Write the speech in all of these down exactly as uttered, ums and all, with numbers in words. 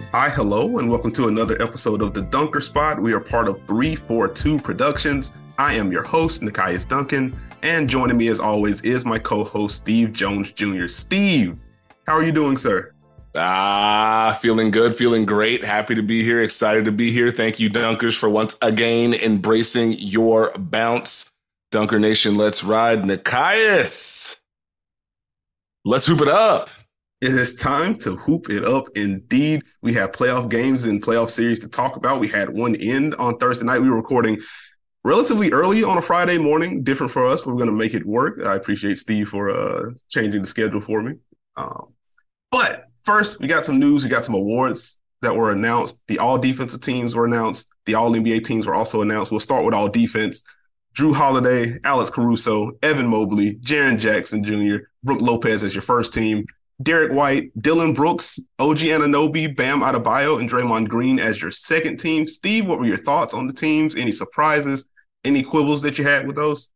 Hi, hello, and welcome to another episode of The Dunker Spot. We are part of three forty-two Productions. I am your host, Nekias Duncan, and joining me as always is my co-host, Steve Jones Junior Steve, how are you doing, sir? Ah, feeling good, feeling great. Happy to be here, excited to be here. Thank you, Dunkers, for once again embracing your bounce. Dunker Nation, let's ride. Nekias, let's hoop it up. It is time to hoop it up indeed. We have playoff games and playoff series to talk about. We had one end on Thursday night. We were recording relatively early on a Friday morning, different for us, but we're going to make it work. I appreciate Steve for uh, changing the schedule for me. Um, but first, we got some news. We got some awards that were announced. The all defensive teams were announced. The all N B A teams were also announced. We'll start with all defense. Jrue Holiday, Alex Caruso, Evan Mobley, Jaren Jackson Junior, Brook Lopez as your first team. Derek White, Dillon Brooks, O G Anunoby, Bam Adebayo, and Draymond Green as your second team. Steve, what were your thoughts on the teams? Any surprises? Any quibbles that you had with those?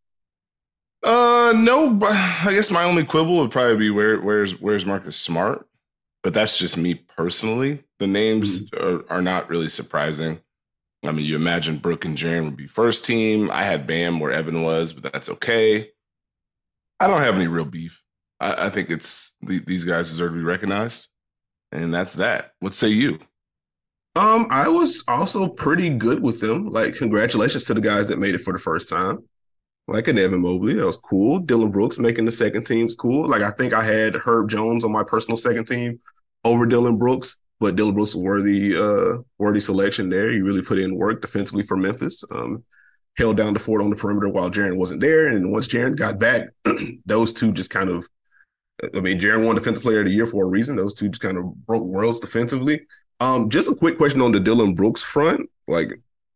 Uh, no, I guess my only quibble would probably be where where's where's Marcus Smart, but that's just me personally. The names mm-hmm. are, are not really surprising. I mean, you imagine Brook and Jaren would be first team. I had Bam where Evan was, but that's okay. I don't have any real beef. I think it's these guys deserve to be recognized, and that's that. What say you? Um, I was also pretty good with them. Like, congratulations to the guys that made it for the first time. Like an Evan Mobley, that was cool. Dillon Brooks making the second team's cool. Like, I think I had Herb Jones on my personal second team over Dillon Brooks, but Dillon Brooks was a worthy, uh, worthy selection there. He really put in work defensively for Memphis. Um, held down the fort on the perimeter while Jaren wasn't there, and once Jaren got back, those two just kind of I mean, Jaren won Defensive Player of the Year for a reason. Those two just kind of broke worlds defensively. Um, just a quick question on the Dillon Brooks front. Like,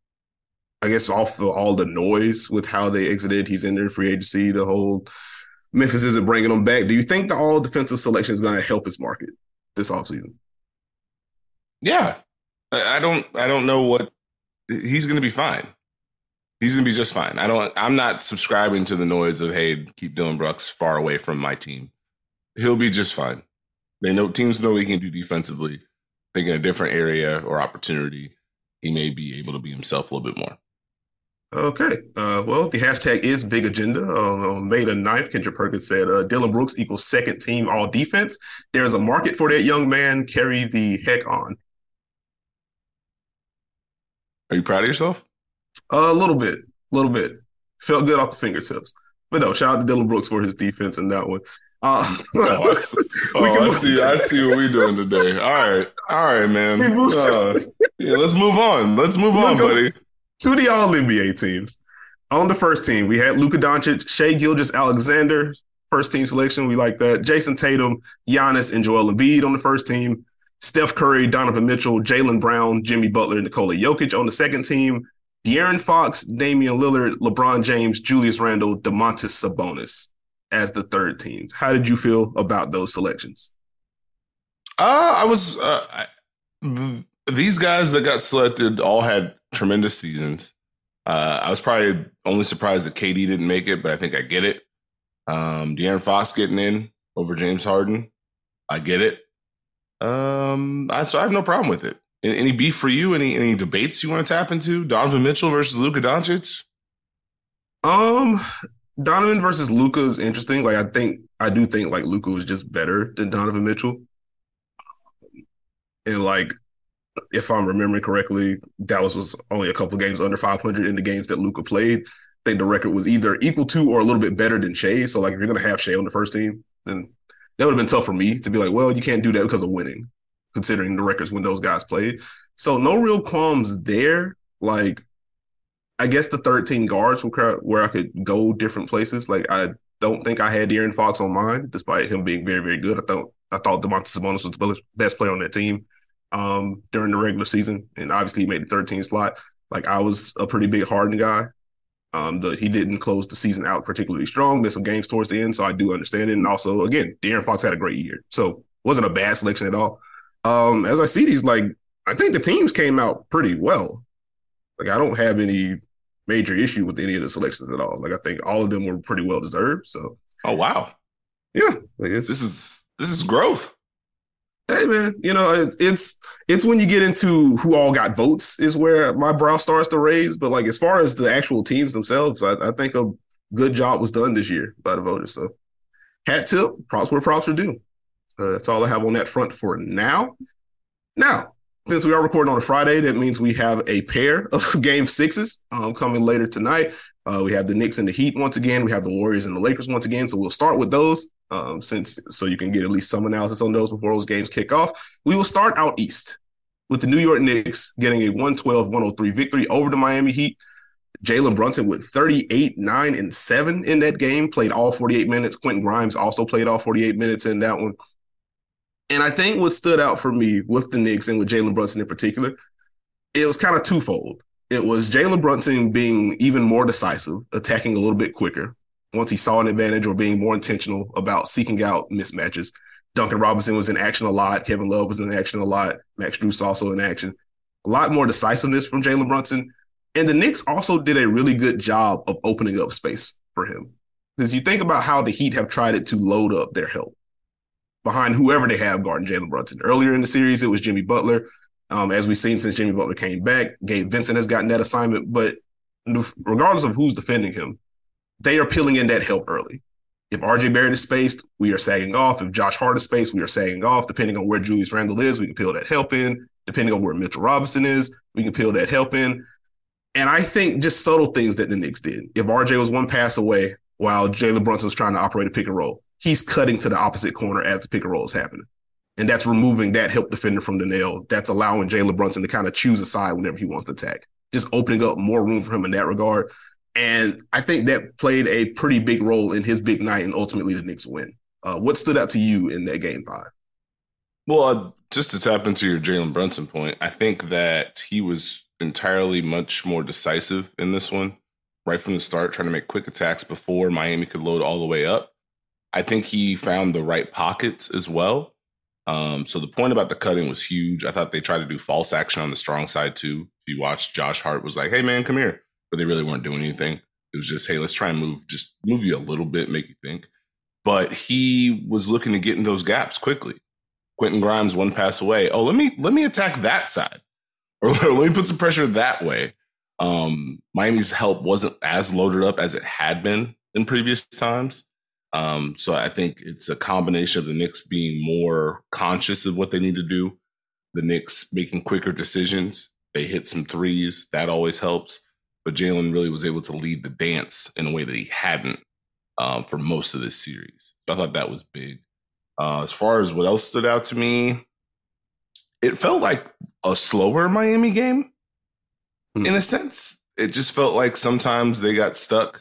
I guess off of all the noise with how they exited, he's in their free agency, the whole Memphis isn't bringing him back. Do you think the all defensive selection is going to help his market this offseason? Yeah. I don't, I don't know what he's going to be fine. He's going to be just fine. I don't, I'm not subscribing to the noise of, hey, keep Dillon Brooks far away from my team. He'll be just fine. They know teams know what he can do defensively. I think in a different area or opportunity, he may be able to be himself a little bit more. Okay. Uh, well, the hashtag is big agenda. Um, on May the ninth, Kendrick Perkins said uh, Dillon Brooks equals second team all defense. There's a market for that young man. Carry the heck on. Are you proud of yourself? Uh, a little bit. A little bit. Felt good off the fingertips. But no, shout out to Dillon Brooks for his defense in that one. Uh, oh, I see, oh, I, see I see what we're doing today. All right. All right, man. Uh, yeah, let's move on. Let's move on, buddy. To the all N B A teams. On the first team, we had Luka Doncic, Shai Gilgeous-Alexander, first team selection. We like that. Jason Tatum, Giannis, and Joel Embiid on the first team. Steph Curry, Donovan Mitchell, Jaylen Brown, Jimmy Butler, and Nikola Jokic on the second team. De'Aaron Fox, Damian Lillard, LeBron James, Julius Randle, Domantas Sabonis as the third team. How did you feel about those selections? Uh, I was uh, I, th- these guys that got selected all had tremendous seasons. Uh, I was probably only surprised that K D didn't make it, but I think I get it. Um, De'Aaron Fox getting in over James Harden, I get it. Um, I, so I have no problem with it. Any beef for you? Any any debates you want to tap into? Donovan Mitchell versus Luka Doncic? Um. Donovan versus Luka is interesting. Like, I think, I do think, like, Luka was just better than Donovan Mitchell. And, like, if I'm remembering correctly, Dallas was only a couple of games under five hundred in the games that Luka played. I think the record was either equal to or a little bit better than Shai. So, like, if you're going to have Shai on the first team, then that would have been tough for me to be like, well, you can't do that because of winning, considering the records when those guys played. So, no real qualms there. Like, I guess the thirteen guards where I could go different places. Like, I don't think I had De'Aaron Fox on mine, despite him being very, very good. I thought I thought Domantas Sabonis was the best player on that team um, during the regular season, and obviously he made the thirteen slot. Like, I was a pretty big Harden guy. Um, the, he didn't close the season out particularly strong, missed some games towards the end, so I do understand it. And also, again, De'Aaron Fox had a great year, so wasn't a bad selection at all. Um, as I see these, like, I think the teams came out pretty well. Like, I don't have any major issue with any of the selections at all. Like, I think all of them were pretty well deserved. So, oh wow, yeah, like this is this is growth. Hey man, you know it, it's it's when you get into who all got votes is where my brow starts to raise. But like as far as the actual teams themselves, I, I think a good job was done this year by the voters. So hat tip, props where props are due. Uh, that's all I have on that front for now. Now, since we are recording on a Friday, that means we have a pair of game sixes um, coming later tonight. Uh, we have the Knicks and the Heat once again. We have the Warriors and the Lakers once again. So we'll start with those um, since so you can get at least some analysis on those before those games kick off. We will start out east with the New York Knicks getting a one twelve one oh three victory over the Miami Heat. Jalen Brunson with thirty-eight, nine, and seven in that game, played all forty-eight minutes. Quentin Grimes also played all forty-eight minutes in that one. And I think what stood out for me with the Knicks and with Jalen Brunson in particular, it was kind of twofold. It was Jalen Brunson being even more decisive, attacking a little bit quicker once he saw an advantage or being more intentional about seeking out mismatches. Duncan Robinson was in action a lot. Kevin Love was in action a lot. Max Strus also in action. A lot more decisiveness from Jalen Brunson. And the Knicks also did a really good job of opening up space for him. Because you think about how the Heat have tried it to load up their help behind whoever they have guarding Jalen Brunson. Earlier in the series, it was Jimmy Butler. Um, as we've seen since Jimmy Butler came back, Gabe Vincent has gotten that assignment. But regardless of who's defending him, they are peeling in that help early. If R J Barrett is spaced, we are sagging off. If Josh Hart is spaced, we are sagging off. Depending on where Julius Randle is, we can peel that help in. Depending on where Mitchell Robinson is, we can peel that help in. And I think just subtle things that the Knicks did. If R J was one pass away while Jalen Brunson was trying to operate a pick and roll, he's cutting to the opposite corner as the pick and roll is happening. And that's removing that help defender from the nail. That's allowing Jalen Brunson to kind of choose a side whenever he wants to attack. Just opening up more room for him in that regard. And I think that played a pretty big role in his big night and ultimately the Knicks win. Uh, what stood out to you in that game five? Well, uh, just to tap into your Jalen Brunson point, I think that he was entirely much more decisive in this one, right from the start, trying to make quick attacks before Miami could load all the way up. I think he found the right pockets as well. Um, so the point about the cutting was huge. I thought they tried to do false action on the strong side too. If you watch, Josh Hart was like, hey man, come here. But they really weren't doing anything. It was just, hey, let's try and move, just move you a little bit, make you think. But he was looking to get in those gaps quickly. Quentin Grimes one pass away. Oh, let me let me attack that side. Or let me put some pressure that way. Um, Miami's help wasn't as loaded up as it had been in previous times. Um, so I think it's a combination of the Knicks being more conscious of what they need to do, the Knicks making quicker decisions. They hit some threes. That always helps. But Jalen really was able to lead the dance in a way that he hadn't um, for most of this series. So I thought that was big. Uh, as far as what else stood out to me, it felt like a slower Miami game. Mm. In a sense, it just felt like sometimes they got stuck.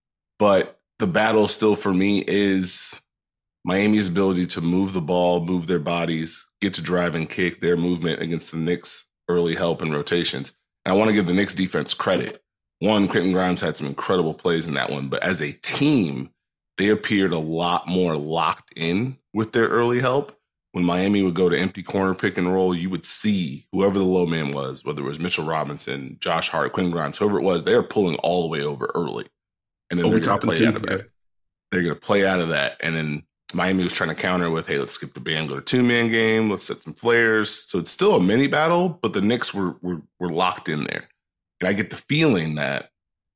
But the battle still for me is Miami's ability to move the ball, move their bodies, get to drive and kick, their movement against the Knicks' early help and rotations. And I want to give the Knicks defense credit. One, Quentin Grimes had some incredible plays in that one. But as a team, they appeared a lot more locked in with their early help. When Miami would go to empty corner pick and roll, you would see whoever the low man was, whether it was Mitchell Robinson, Josh Hart, Quentin Grimes, whoever it was, they were pulling all the way over early. And then over they're going to play two, out of yeah. that. They're going to play out of that. And then Miami was trying to counter with, hey, let's skip the band, go to two-man game, let's set some flares. So it's still a mini battle, but the Knicks were, were, were locked in there. And I get the feeling that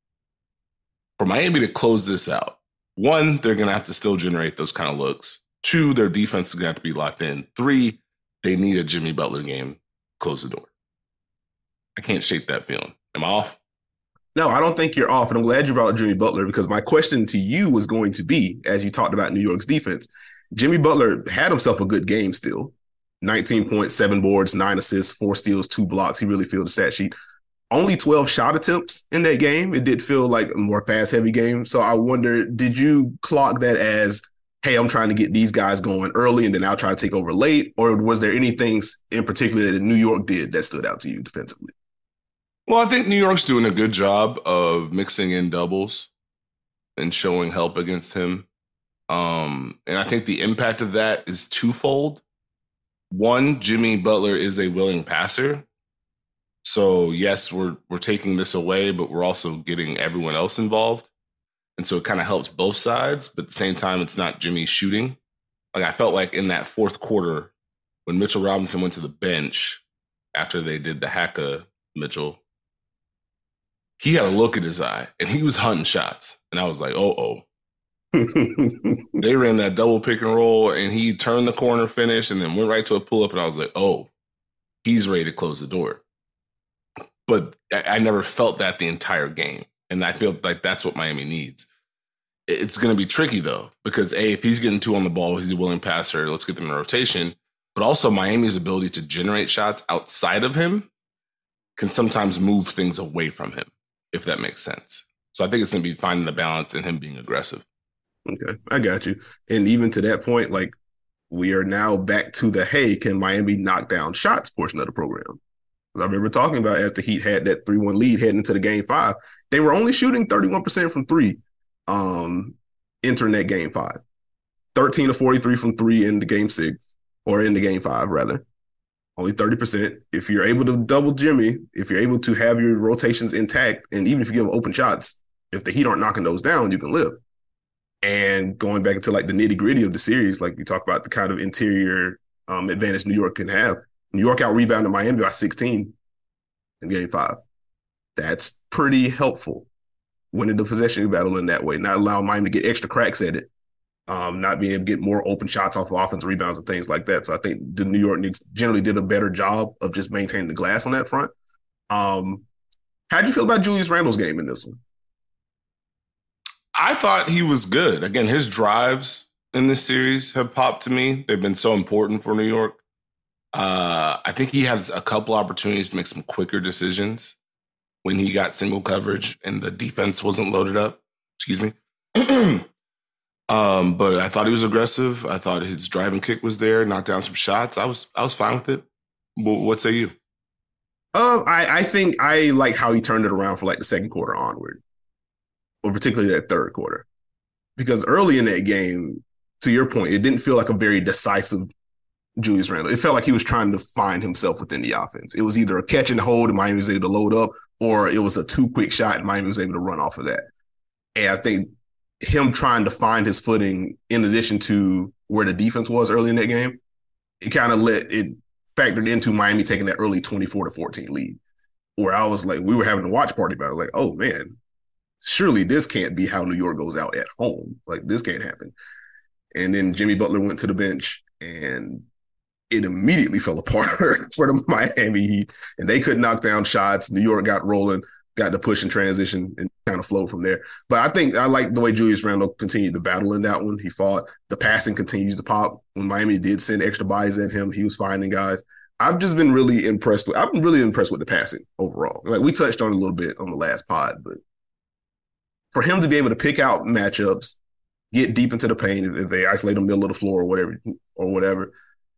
for Miami to close this out, one, they're going to have to still generate those kind of looks. Two, their defense is going to have to be locked in. Three, they need a Jimmy Butler game. Close the door. I can't shake that feeling. Am I off? No, I don't think you're off. And I'm glad you brought up Jimmy Butler because my question to you was going to be, as you talked about New York's defense, Jimmy Butler had himself a good game still. nineteen points, seven boards, nine assists, four steals, two blocks. He really filled the stat sheet. Only twelve shot attempts in that game. It did feel like a more pass-heavy game. So I wonder, did you clock that as, hey, I'm trying to get these guys going early and then I'll try to take over late? Or was there anything in particular that New York did that stood out to you defensively? Well, I think New York's doing a good job of mixing in doubles and showing help against him. Um, and I think the impact of that is twofold. One, Jimmy Butler is a willing passer. So, yes, we're we're taking this away, but we're also getting everyone else involved. And so it kind of helps both sides. But at the same time, it's not Jimmy shooting. Like I felt like in that fourth quarter, when Mitchell Robinson went to the bench after they did the Haka Mitchell, he had a look in his eye and he was hunting shots. And I was like, oh, oh. They ran that double pick and roll and he turned the corner, finished, and then went right to a pull up. And I was like, oh, he's ready to close the door. But I, I never felt that the entire game. And I feel like that's what Miami needs. It's going to be tricky, though, because, A, if he's getting two on the ball, he's a willing passer, let's get them in rotation. But also Miami's ability to generate shots outside of him can sometimes move things away from him, if that makes sense. So I think it's going to be finding the balance and him being aggressive. Okay, I got you. And even to that point, like, we are now back to the, hey, can Miami knock down shots portion of the program? I remember talking about as the Heat had that three one lead heading into the game five, they were only shooting thirty-one percent from three um, entering that game five. thirteen to forty-three from three in the game six, or in the game five, rather. Only thirty percent. If you're able to double Jimmy, if you're able to have your rotations intact, and even if you give open shots, if the Heat aren't knocking those down, you can live. And going back into like the nitty gritty of the series, like you talk about the kind of interior um, advantage New York can have. New York out rebounded Miami by sixteen in game five. That's pretty helpful. Winning the possession battle in that way, not allowing Miami to get extra cracks at it, um, not being able to get more open shots off of offensive rebounds and things like that. So I think the New York Knicks generally did a better job of just maintaining the glass on that front. Um, how'd you feel about Julius Randle's game in this one? I thought he was good. Again, his drives in this series have popped to me. They've been so important for New York. Uh, I think he has a couple opportunities to make some quicker decisions when he got single coverage and the defense wasn't loaded up. Excuse me. um, but I thought he was aggressive. I thought his driving kick was there, knocked down some shots. I was I was fine with it. What say you? Uh, I, I think I like how he turned it around for like the second quarter onward, or particularly that third quarter. Because early in that game, to your point, it didn't feel like a very decisive Julius Randle. It felt like he was trying to find himself within the offense. It was either a catch and hold and Miami was able to load up, or it was a too quick shot and Miami was able to run off of that. And I think him trying to find his footing in addition to where the defense was early in that game, it kind of let it factored into Miami taking that early twenty-four to fourteen lead, where I was like, we were having a watch party about it. Like, oh man, surely this can't be how New York goes out at home. Like, this can't happen. And then Jimmy Butler went to the bench and it immediately fell apart for the Miami Heat, and they couldn't knock down shots. New York got rolling, got the push and transition, and kind of flowed from there. But I think I like the way Julius Randle continued to battle in that one. He fought. The passing continues to pop. When Miami did send extra bodies at him, he was finding guys. I've just been really impressed with. I've been really impressed with the passing overall. Like we touched on it a little bit on the last pod, but for him to be able to pick out matchups, get deep into the paint if they isolate the middle of the floor or whatever, or whatever.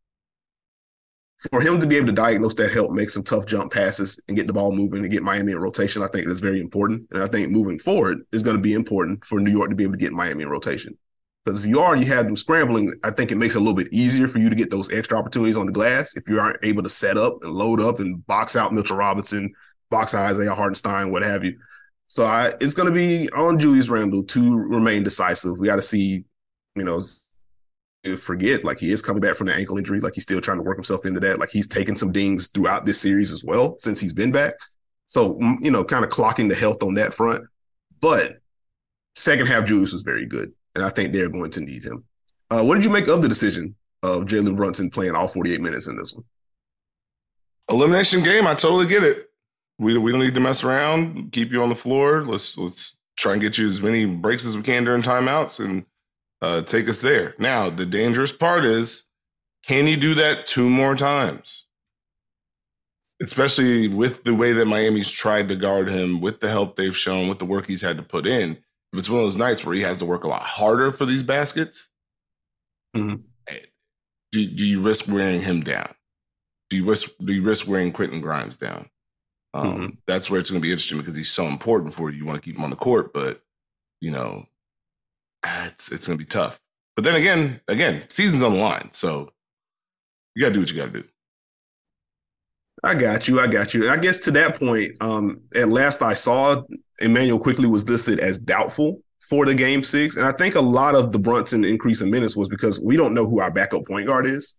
For him to be able to diagnose that help, make some tough jump passes and get the ball moving and get Miami in rotation, I think that's very important. And I think moving forward is going to be important for New York to be able to get Miami in rotation. Because if you already have them scrambling, I think it makes it a little bit easier for you to get those extra opportunities on the glass if you aren't able to set up and load up and box out Mitchell Robinson, box out Isaiah Hartenstein, what have you. So I, it's going to be on Julius Randle to remain decisive. We got to see, you know, forget, like he is coming back from the ankle injury, like he's still trying to work himself into that. Like he's taken some dings throughout this series as well since he's been back. So, you know, kind of clocking the health on that front. But second half, Julius was very good, and I think they're going to need him. Uh, what did you make of the decision of Jalen Brunson playing all forty-eight minutes in this one? Elimination game. I totally get it. We we don't need to mess around. Keep you on the floor. Let's let's try and get you as many breaks as we can during timeouts and Uh, take us there. Now, the dangerous part is, can he do that two more times? Especially with the way that Miami's tried to guard him, with the help they've shown, with the work he's had to put in. If it's one of those nights where he has to work a lot harder for these baskets, mm-hmm. do, do you risk wearing him down? Do you risk, do you risk wearing Quentin Grimes down? Um, mm-hmm. That's where it's going to be interesting because he's so important for you. You want to keep him on the court, but, you know, It's it's going to be tough. But then again, again, season's on the line. So you got to do what you got to do. I got you. I got you. And I guess to that point, um, at last I saw, Immanuel Quickley was listed as doubtful for the game six. And I think a lot of the Brunson increase in minutes was because we don't know who our backup point guard is.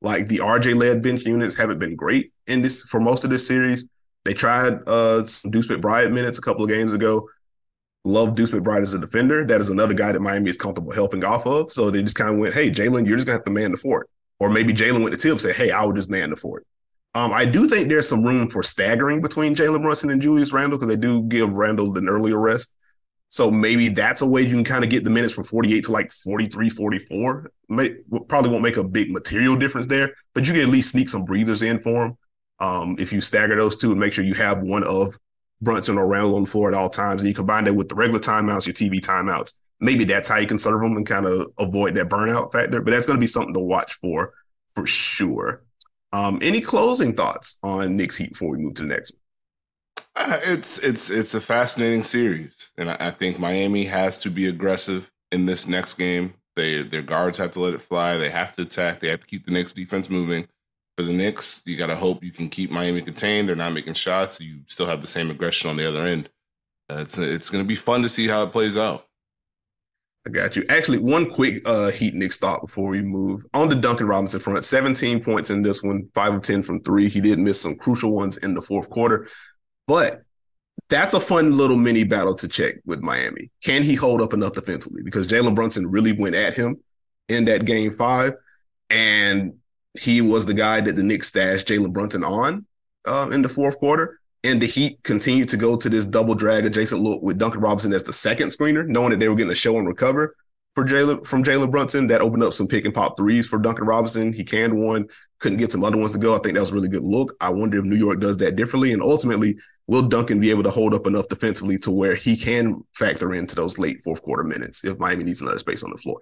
Like the R J-led bench units haven't been great in this for most of this series. They tried uh, some Deuce McBride minutes a couple of games ago. Love Deuce McBride as a defender. That is another guy that Miami is comfortable helping off of. So they just kind of went, hey, Jalen, you're just going to have to man the fort. Or maybe Jalen went to Tip and said, hey, I would just man the fort. Um, I do think there's some room for staggering between Jalen Brunson and Julius Randle because they do give Randle an earlier rest. So maybe that's a way you can kind of get the minutes from forty-eight to like forty-three, forty-four. May, probably won't make a big material difference there, but you can at least sneak some breathers in for him. Um, if you stagger those two and make sure you have one of Brunson or Randle on the floor at all times, and you combine that with the regular timeouts, your T V timeouts, maybe that's how you can serve them and kind of avoid that burnout factor. But that's going to be something to watch for, for sure. Um, any closing thoughts on Knicks Heat before we move to the next one? Uh, it's it's it's a fascinating series, and I, I think Miami has to be aggressive in this next game. They their guards have to let it fly. They have to attack. They have to keep the Knicks defense moving. For the Knicks, you got to hope you can keep Miami contained. They're not making shots. You still have the same aggression on the other end. Uh, it's it's going to be fun to see how it plays out. I got you. Actually, one quick uh, Heat Knicks thought before we move on to Duncan Robinson front. seventeen points in this one, five of ten from three. He did miss some crucial ones in the fourth quarter. But that's a fun little mini battle to check with Miami. Can he hold up enough defensively? Because Jalen Brunson really went at him in that game five, and he was the guy that the Knicks stashed Jalen Brunson on uh, in the fourth quarter. And the Heat continued to go to this double drag adjacent look with Duncan Robinson as the second screener, knowing that they were getting a show and recover for Jalen from Jalen Brunson. That opened up some pick and pop threes for Duncan Robinson. He canned one, couldn't get some other ones to go. I think that was a really good look. I wonder if New York does that differently. And ultimately, will Duncan be able to hold up enough defensively to where he can factor into those late fourth quarter minutes if Miami needs another space on the floor?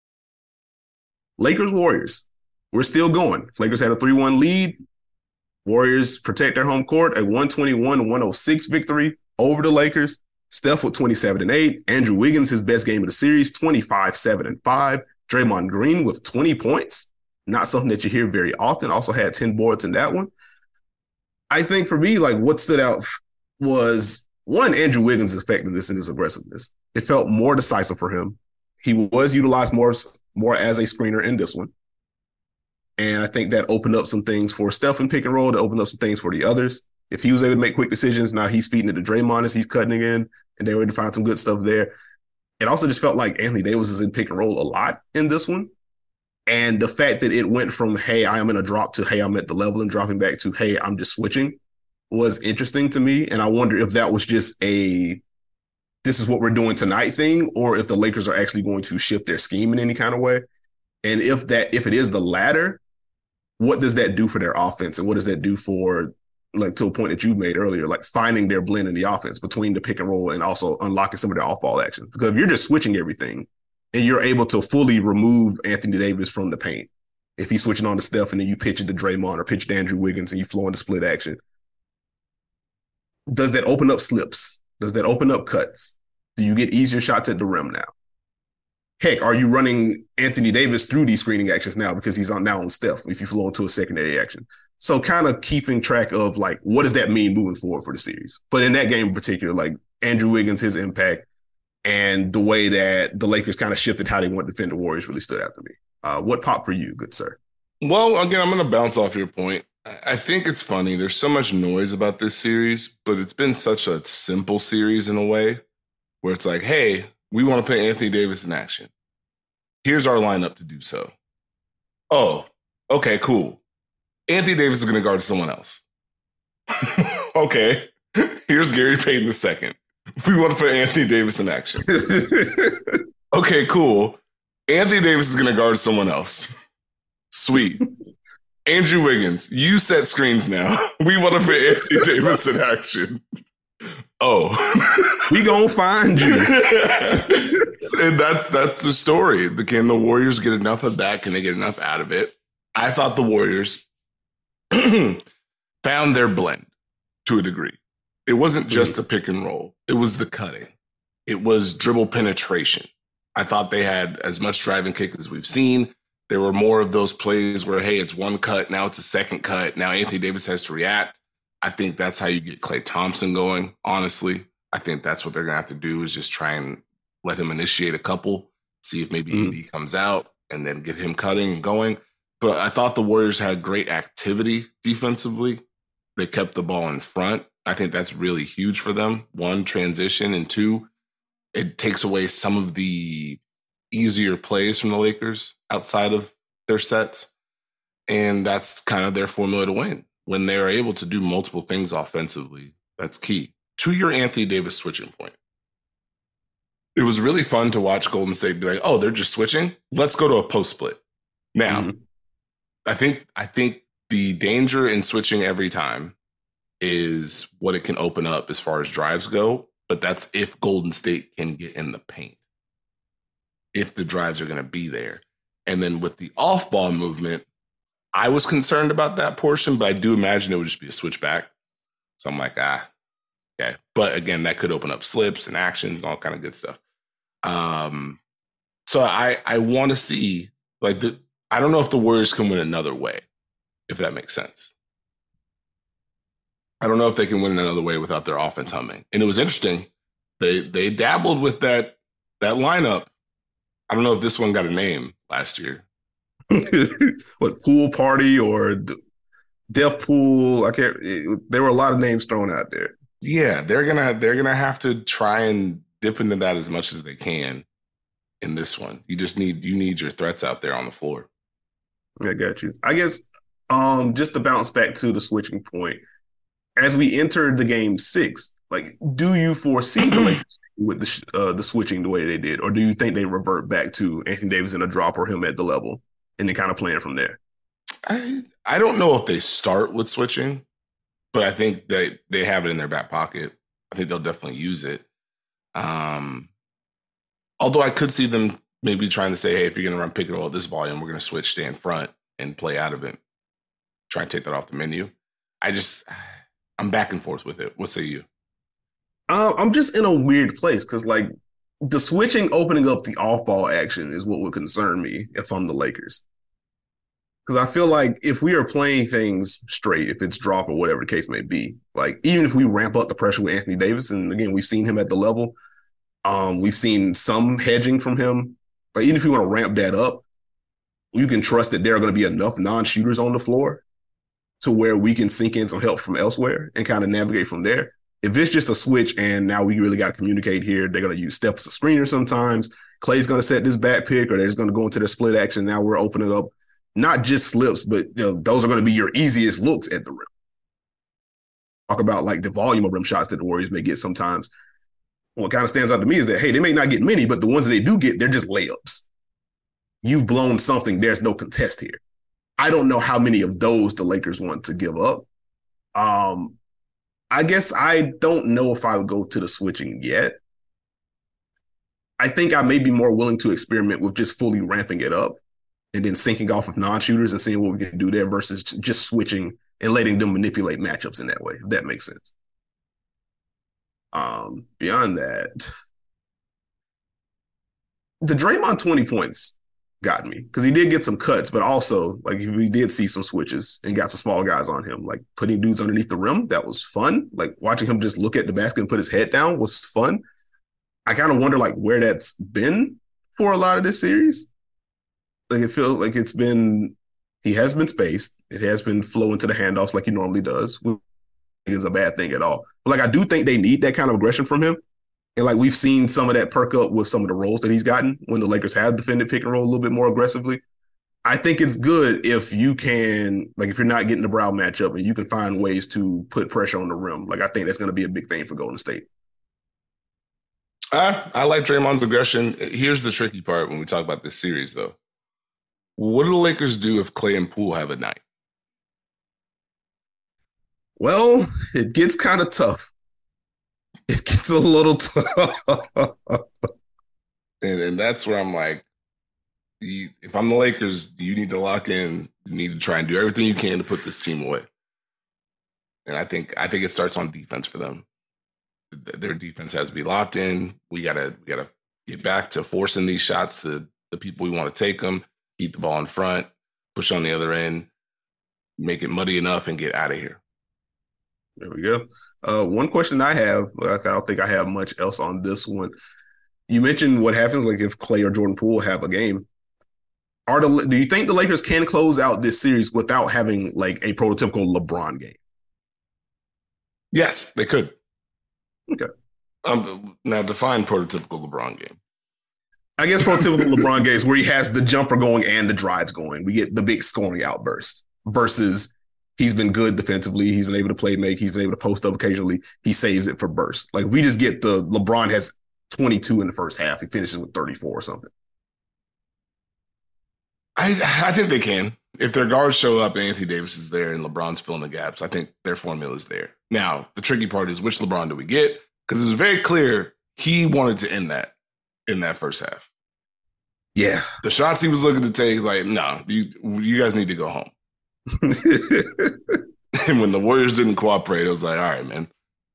Lakers Warriors. We're still going. Lakers had a three one lead. Warriors protect their home court, a one twenty-one to one oh six victory over the Lakers. Steph with twenty-seven and eight. Andrew Wiggins, his best game of the series, twenty-five, seven, and five. Draymond Green with twenty points. Not something that you hear very often. Also had ten boards in that one. I think for me, like what stood out was, one, Andrew Wiggins' effectiveness and his aggressiveness. It felt more decisive for him. He was utilized more, more as a screener in this one. And I think that opened up some things for Steph in pick and roll, to open up some things for the others. If he was able to make quick decisions, now he's feeding it to Draymond as he's cutting again, and they were able to find some good stuff there. It also just felt like Anthony Davis is in pick and roll a lot in this one. And the fact that it went from, hey, I am in a drop to, hey, I'm at the level, and dropping back to, hey, I'm just switching was interesting to me. And I wonder if that was just a, this is what we're doing tonight thing, or if the Lakers are actually going to shift their scheme in any kind of way. And if that, if it is the latter, what does that do for their offense? And what does that do for, like, to a point that you made earlier, like finding their blend in the offense between the pick and roll and also unlocking some of their off-ball action? Because if you're just switching everything and you're able to fully remove Anthony Davis from the paint, if he's switching on to Steph and then you pitch it to Draymond or pitch to Andrew Wiggins and you flow into split action, does that open up slips? Does that open up cuts? Do you get easier shots at the rim now? Heck, are you running Anthony Davis through these screening actions now because he's on now on Steph if you flow into a secondary action? So kind of keeping track of, like, what does that mean moving forward for the series? But in that game in particular, like Andrew Wiggins, his impact, and the way that the Lakers kind of shifted how they want to defend the Warriors really stood out to me. Uh, what popped for you, good sir? Well, again, I'm going to bounce off your point. I think it's funny. There's so much noise about this series, but it's been such a simple series in a way where it's like, hey, we want to put Anthony Davis in action. Here's our lineup to do so. Oh, okay, cool. Anthony Davis is going to guard someone else. Okay. Here's Gary Payton the second. We want to put Anthony Davis in action. Okay, cool. Anthony Davis is going to guard someone else. Sweet. Andrew Wiggins, you set screens now. We want to put Anthony Davis in action. Oh. We gonna find you. And that's that's the story. Can the Warriors get enough of that? Can they get enough out of it? I thought the Warriors found their blend to a degree. It wasn't just the pick and roll. It was the cutting. It was dribble penetration. I thought they had as much drive and kick as we've seen. There were more of those plays where, hey, it's one cut, now it's a second cut. Now Anthony Davis has to react. I think that's how you get Klay Thompson going, honestly. I think that's what they're going to have to do, is just try and let him initiate a couple, see if maybe mm. A D comes out, and then get him cutting and going. but I thought the Warriors had great activity defensively. They kept the ball in front. I think that's really huge for them. One, transition, and two, it takes away some of the easier plays from the Lakers outside of their sets. And that's kind of their formula to win. When they're able to do multiple things offensively, that's key. To your Anthony Davis switching point, it was really fun to watch Golden State be like, oh, they're just switching? Let's go to a post split. Now, mm-hmm. I think I think the danger in switching every time is what it can open up as far as drives go, but that's if Golden State can get in the paint, if the drives are going to be there. And then with the off-ball movement, I was concerned about that portion, but I do imagine it would just be a switchback. So I'm like, ah, okay. But again, that could open up slips and actions and all kind of good stuff. Um, so I I want to see, like, the I don't know if the Warriors can win another way, if that makes sense. I don't know if they can win another way without their offense humming. And it was interesting. They they dabbled with that that lineup. I don't know if this one got a name last year. What, pool party or death pool? I can't. It, there were a lot of names thrown out there. Yeah, they're gonna they're gonna have to try and dip into that as much as they can in this one. You just need you need your threats out there on the floor. I got you. I guess um, just to bounce back to the switching point, as we entered the game six, like, do you foresee the Lakers with the uh, the switching the way they did, or do you think they revert back to Anthony Davis in a drop or him at the level and then kind of playing from there? I I don't know if they start with switching, but I think that they have it in their back pocket. I think they'll definitely use it. Um, although I could see them maybe trying to say, hey, if you're going to run pick and roll at this volume, we're going to switch, stay in front, and play out of it. Try and take that off the menu. I just, I'm back and forth with it. What say you? Uh, I'm just in a weird place because, like, the switching opening up the off-ball action is what would concern me if I'm the Lakers. Because I feel like if we are playing things straight, if it's drop or whatever the case may be, like, even if we ramp up the pressure with Anthony Davis, and again, we've seen him at the level, um, we've seen some hedging from him. But even if you want to ramp that up, you can trust that there are going to be enough non-shooters on the floor to where we can sink in some help from elsewhere and kind of navigate from there. If it's just a switch and now we really got to communicate here, they're going to use Steph as a screener sometimes. Clay's going to set this back pick, or they're just going to go into their split action. Now we're opening up not just slips, but you know, those are going to be your easiest looks at the rim. Talk about like the volume of rim shots that the Warriors may get sometimes. What kind of stands out to me is that, hey, they may not get many, but the ones that they do get, they're just layups. You've blown something. There's no contest here. I don't know how many of those the Lakers want to give up. Um, I guess I don't know if I would go to the switching yet. I think I may be more willing to experiment with just fully ramping it up and then syncing off of non-shooters and seeing what we can do there versus just switching and letting them manipulate matchups in that way, if that makes sense. Um, beyond that, the Draymond twenty points got me because he did get some cuts, but also like we did see some switches and got some small guys on him, like putting dudes underneath the rim. That was fun. Like watching him just look at the basket and put his head down was fun. I kind of wonder like where that's been for a lot of this series. Like it feels like it's been, he has been spaced. It has been flowing to the handoffs like he normally does. Which is a bad thing at all. But like I do think they need that kind of aggression from him. And like we've seen some of that perk up with some of the roles that he's gotten when the Lakers have defended pick and roll a little bit more aggressively. I think it's good if you can, like if you're not getting the brow matchup and you can find ways to put pressure on the rim. Like I think that's going to be a big thing for Golden State. I, I like Draymond's aggression. Here's the tricky part when we talk about this series, though. What do the Lakers do if Clay and Poole have a night? Well, it gets kind of tough. It gets a little tough. and, and that's where I'm like, you, if I'm the Lakers, you need to lock in. You need to try and do everything you can to put this team away. And I think I think it starts on defense for them. Their defense has to be locked in. We gotta we gotta get back to forcing these shots to the people we want to take them. Keep the ball in front, push on the other end, make it muddy enough, and get out of here. There we go. Uh, one question I have, I don't think I have much else on this one. You mentioned what happens like if Clay or Jordan Poole have a game. Are the do you think the Lakers can close out this series without having like a prototypical LeBron game? Yes, they could. Okay. Um, now define prototypical LeBron game. I guess prototypical LeBron games where he has the jumper going and the drives going. We get the big scoring outburst versus he's been good defensively. He's been able to play make. He's been able to post up occasionally. He saves it for burst. Like we just get the LeBron has twenty-two in the first half. He finishes with thirty-four or something. I I think they can. If their guards show up and Anthony Davis is there and LeBron's filling the gaps, I think their formula is there. Now, the tricky part is which LeBron do we get? Because it was very clear he wanted to end that in that first half. Yeah. The shots he was looking to take, like, no, you, you guys need to go home. And when the Warriors didn't cooperate, it was like, all right, man.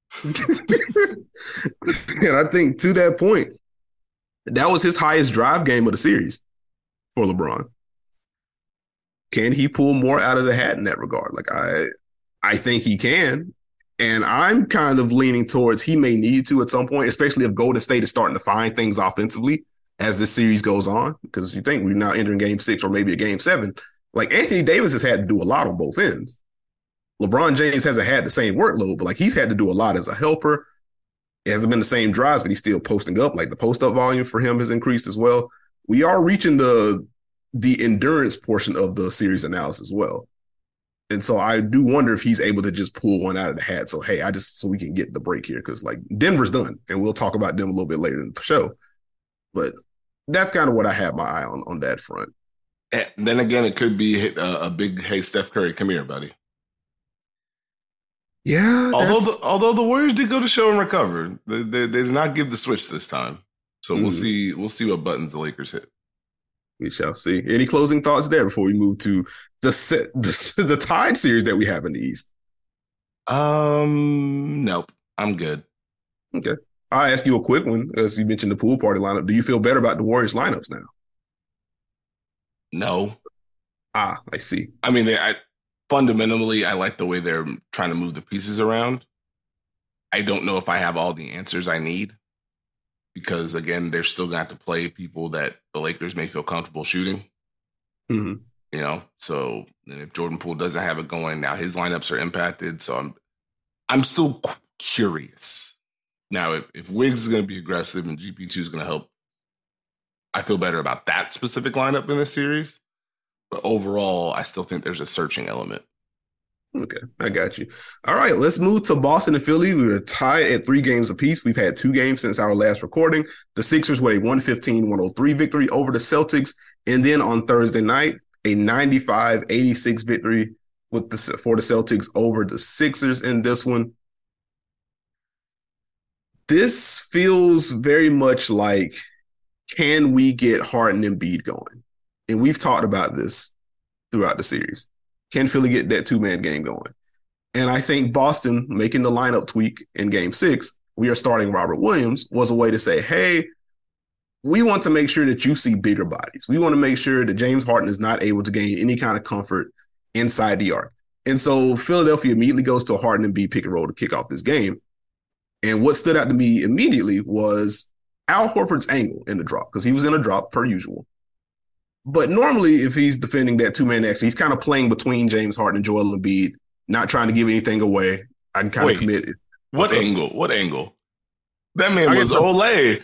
And I think to that point, that was his highest drive game of the series for LeBron. Can he pull more out of the hat in that regard? Like, I I think he can. And I'm kind of leaning towards he may need to at some point, especially if Golden State is starting to find things offensively as this series goes on. Because you think we're now entering game six or maybe a game seven. Like, Anthony Davis has had to do a lot on both ends. LeBron James hasn't had the same workload, but like he's had to do a lot as a helper. It hasn't been the same drives, but he's still posting up. Like the post-up volume for him has increased as well. We are reaching the the endurance portion of the series analysis as well. And so I do wonder if he's able to just pull one out of the hat. So, hey, I just, so we can get the break here. Cause like Denver's done and we'll talk about them a little bit later in the show, but that's kind of what I have my eye on, on that front. And then again, it could be a, a big, hey, Steph Curry, come here, buddy. Yeah. Although the, although the Warriors did go to show and recover, they, they, they did not give the switch this time. So mm. we'll see, we'll see what buttons the Lakers hit. We shall see. Any closing thoughts there before we move to the set, the, the Tide series that we have in the East? Um, nope. I'm good. Okay. I'll ask you a quick one. As you mentioned the pool party lineup, do you feel better about the Warriors lineups now? No. Ah, I see. I mean, they, I fundamentally, I like the way they're trying to move the pieces around. I don't know if I have all the answers I need. Because, again, they're still going to have to play people that the Lakers may feel comfortable shooting. Mm-hmm. You know, so and if Jordan Poole doesn't have it going, now his lineups are impacted. So I'm I'm still curious. Now, if, if Wiggs is going to be aggressive and G P two is going to help, I feel better about that specific lineup in this series. But overall, I still think there's a searching element. Okay, I got you. All right, let's move to Boston and Philly. We were tied at three games apiece. We've had two games since our last recording. The Sixers with a one fifteen one oh three victory over the Celtics. And then on Thursday night, a ninety-five eighty-six victory with the, for the Celtics over the Sixers in this one. This feels very much like, can we get Harden and Embiid going? And we've talked about this throughout the series. Can Philly get that two-man game going? And I think Boston making the lineup tweak in game six, we are starting Robert Williams, was a way to say, hey, we want to make sure that you see bigger bodies. We want to make sure that James Harden is not able to gain any kind of comfort inside the arc. And so Philadelphia immediately goes to a Harden and Embiid pick and roll to kick off this game. And what stood out to me immediately was Al Horford's angle in the drop, because he was in a drop per usual. But normally, if he's defending that two-man action, he's kind of playing between James Harden and Joel Embiid, not trying to give anything away. I can kind Wait, of commit it. What so, angle? What angle? That man was Olay.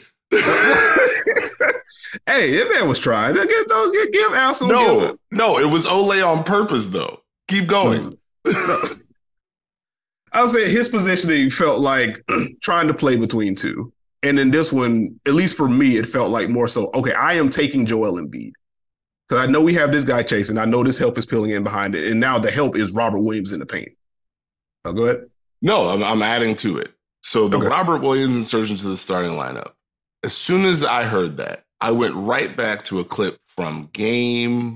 Hey, that man was trying. Get, get, give Al some. No, give no, it was Olay on purpose, though. Keep going. No. I would say his positioning felt like trying to play between two. And in this one, at least for me, it felt like more so, okay, I am taking Joel Embiid. Because I know we have this guy chasing. I know this help is peeling in behind it. And now the help is Robert Williams in the paint. Oh, go ahead. No, I'm, I'm adding to it. So the okay. Robert Williams insertion to the starting lineup. As soon as I heard that, I went right back to a clip from game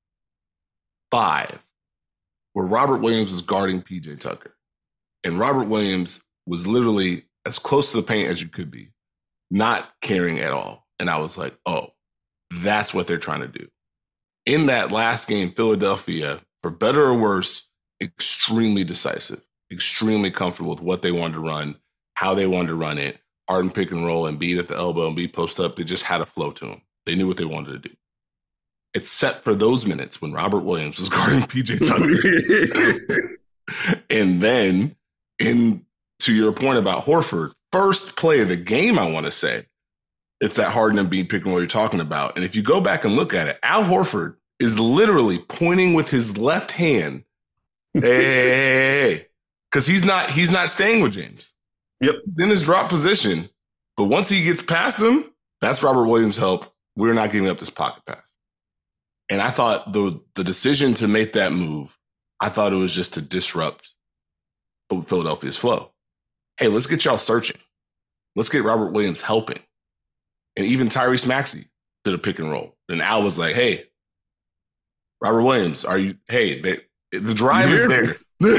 five where Robert Williams was guarding P J Tucker. And Robert Williams was literally as close to the paint as you could be, not caring at all. And I was like, oh, that's what they're trying to do. In that last game, Philadelphia, for better or worse, extremely decisive, extremely comfortable with what they wanted to run, how they wanted to run it. Harden pick and roll and Embiid at the elbow and Embiid post up. They just had a flow to them. They knew what they wanted to do. except for those minutes when Robert Williams was guarding P J Tucker. And then, in to your point about Horford, first play of the game, I want to say, it's that Harden and Embiid pick and roll you're talking about. And if you go back and look at it, Al Horford is literally pointing with his left hand, hey, because he's not he's not staying with James. Yep, he's in his drop position, but once he gets past him, that's Robert Williams' help. We're not giving up this pocket pass. And I thought the the decision to make that move, I thought it was just to disrupt Philadelphia's flow. Hey, let's get y'all searching. Let's get Robert Williams helping. And even Tyrese Maxey did a pick and roll. And Al was like, hey, Robert Williams, are you, hey, they, the drive is there.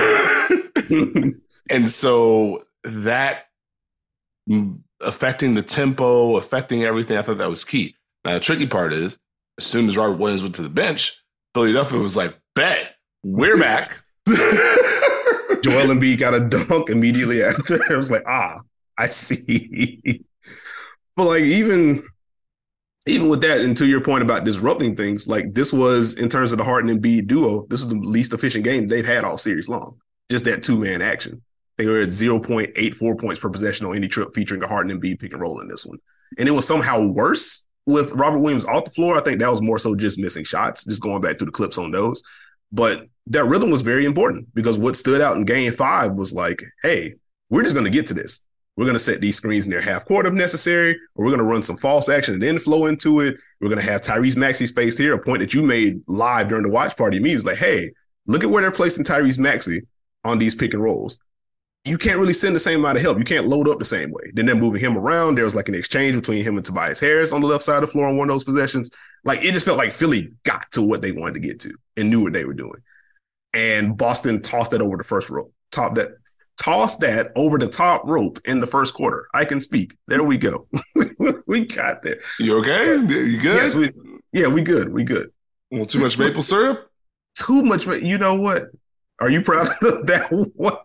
And so that affecting the tempo, affecting everything, I thought that was key. Now, the tricky part is, as soon as Robert Williams went to the bench, Philadelphia was like, bet, we're back. Joel Embiid got a dunk immediately after. I was like, ah, I see. But like even, even with that, and to your point about disrupting things, like this was, in terms of the Harden and Embiid duo, this is the least efficient game they've had all series long. Just that two-man action. They were at zero point eight four points per possession on any trip featuring a Harden and Embiid pick and roll in this one. And it was somehow worse with Robert Williams off the floor. I think that was more so just missing shots, just going back through the clips on those. But that rhythm was very important because what stood out in game five was like, hey, we're just going to get to this. We're going to set these screens near half court if necessary, or we're going to run some false action and then flow into it. We're going to have Tyrese Maxey spaced here, a point that you made live during the watch party. Me is like, hey, look at where they're placing Tyrese Maxey on these pick and rolls. You can't really send the same amount of help. You can't load up the same way. Then they're moving him around. There was like an exchange between him and Tobias Harris on the left side of the floor on one of those possessions. Like it just felt like Philly got to what they wanted to get to and knew what they were doing. And Boston tossed that over the first rope, top that, tossed that over the top rope in the first quarter. I can speak. There we go. We got there. You okay? You good? Yes, we, yeah, we good. We good. A little too much maple syrup? Too much. You know what? Are you proud of that one?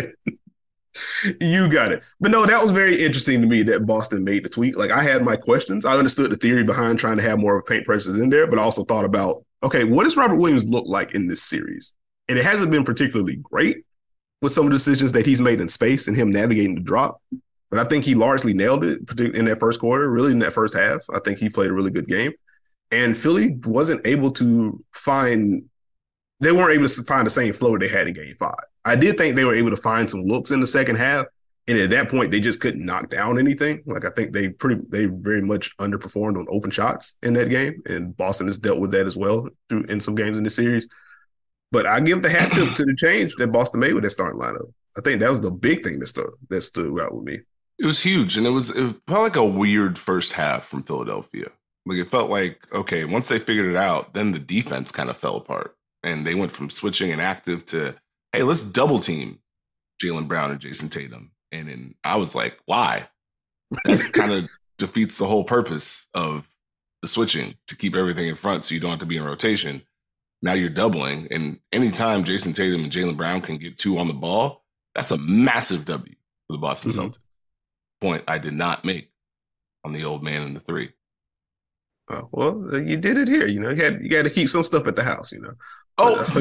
You got it. But no, that was very interesting to me that Boston made the tweak. Like I had my questions. I understood the theory behind trying to have more of a paint presence in there, but I also thought about, okay, what does Robert Williams look like in this series? And it hasn't been particularly great with some of the decisions that he's made in space and him navigating the drop. But I think he largely nailed it, particularly in that first quarter, really in that first half. I think he played a really good game. And Philly wasn't able to find, they weren't able to find the same flow they had in game five. I did think they were able to find some looks in the second half. And at that point, they just couldn't knock down anything. Like I think they pretty, they very much underperformed on open shots in that game. And Boston has dealt with that as well through in some games in the series. But I give the hat tip to the change that Boston made with that starting lineup. I think that was the big thing that stood that stood out with me. It was huge, and it was it felt like a weird first half from Philadelphia. Like it felt like, okay, once they figured it out, then the defense kind of fell apart, and they went from switching and active to, hey, let's double team Jaylen Brown and Jason Tatum. And then I was like, why? That kind of defeats the whole purpose of the switching, to keep everything in front so you don't have to be in rotation. Now you're doubling, and anytime Jason Tatum and Jaylen Brown can get two on the ball, that's a massive W for the Boston mm-hmm. Celtics. Point I did not make on the old man in the three. Oh, well, you did it here. You know, you had you got to keep some stuff at the house. You know. Oh,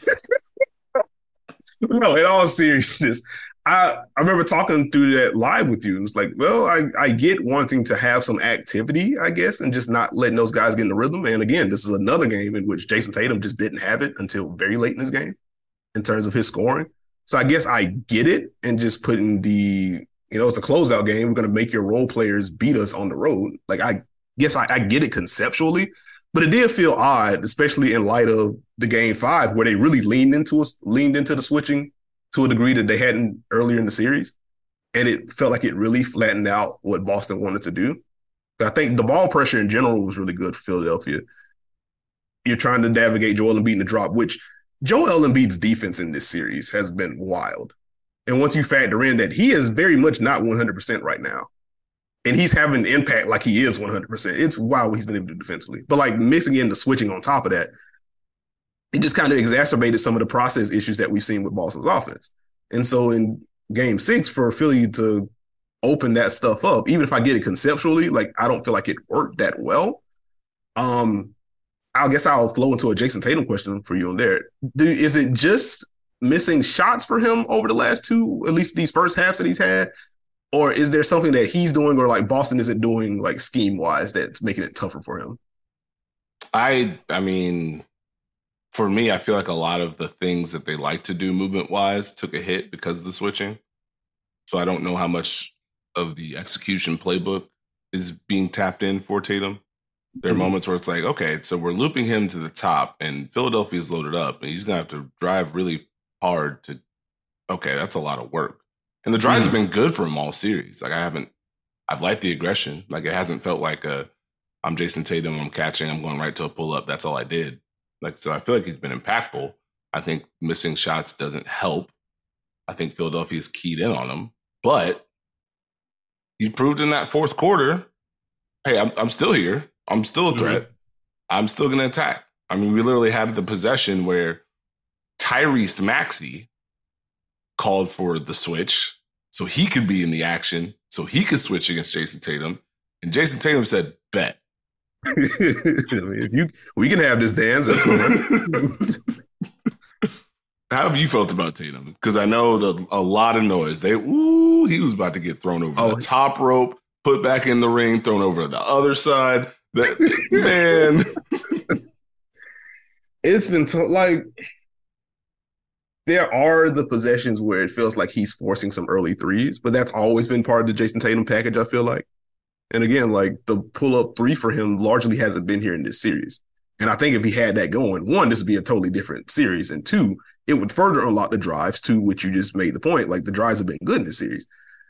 no. In all seriousness, I I remember talking through that live with you. It was like, well, I I get wanting to have some activity, I guess, and just not letting those guys get in the rhythm. And again, this is another game in which Jason Tatum just didn't have it until very late in this game, in terms of his scoring. So I guess I get it, and just putting the, you know, it's a closeout game. We're going to make your role players beat us on the road. Like, I guess I, I get it conceptually, but it did feel odd, especially in light of the game five, where they really leaned into us, leaned into the switching to a degree that they hadn't earlier in the series. And it felt like it really flattened out what Boston wanted to do. But I think the ball pressure in general was really good for Philadelphia. You're trying to navigate Joel Embiid in the drop, which Joel Embiid's defense in this series has been wild. And once you factor in that he is very much not one hundred percent right now, and he's having an impact like he is one hundred percent, it's wild what he's been able to do defensively. But like mixing in the switching on top of that, it just kind of exacerbated some of the process issues that we've seen with Boston's offense. And so in game six, for Philly to open that stuff up, even if I get it conceptually, like I don't feel like it worked that well. Um, I guess I'll flow into a Jason Tatum question for you on there. Do, is it just missing shots for him over the last two, at least these first halves that he's had? Or is there something that he's doing or like Boston isn't doing like scheme wise that's making it tougher for him? I I mean, for me, I feel like a lot of the things that they like to do movement wise took a hit because of the switching. So I don't know how much of the execution playbook is being tapped in for Tatum. There are mm-hmm. moments where it's like, okay, so we're looping him to the top and Philadelphia's loaded up and he's going to have to drive really hard to, okay, that's a lot of work. And the drives mm-hmm. have been good for him all series. Like I haven't, I've liked the aggression. Like it hasn't felt like a, I'm Jason Tatum, I'm catching, I'm going right to a pull up. That's all I did. Like, so I feel like he's been impactful. I think missing shots doesn't help. I think Philadelphia's keyed in on him, but he proved in that fourth quarter, hey, I'm, I'm still here. I'm still a threat. Mm-hmm. I'm still going to attack. I mean, we literally had the possession where Tyrese Maxey called for the switch so he could be in the action, so he could switch against Jason Tatum. And Jason Tatum said, bet. I mean, if you, we can have this dance. That's How have you felt about Tatum? Because I know the, a lot of noise. They, ooh, he was about to get thrown over oh. the top rope, put back in the ring, thrown over to the other side. That, man. It's been t- like, there are the possessions where it feels like he's forcing some early threes, but that's always been part of the Jason Tatum package, I feel like. And again, like the pull-up three for him largely hasn't been here in this series. And I think if he had that going, one, this would be a totally different series. And two, it would further unlock the drives, to which you just made the point. Like the drives have been good in this series.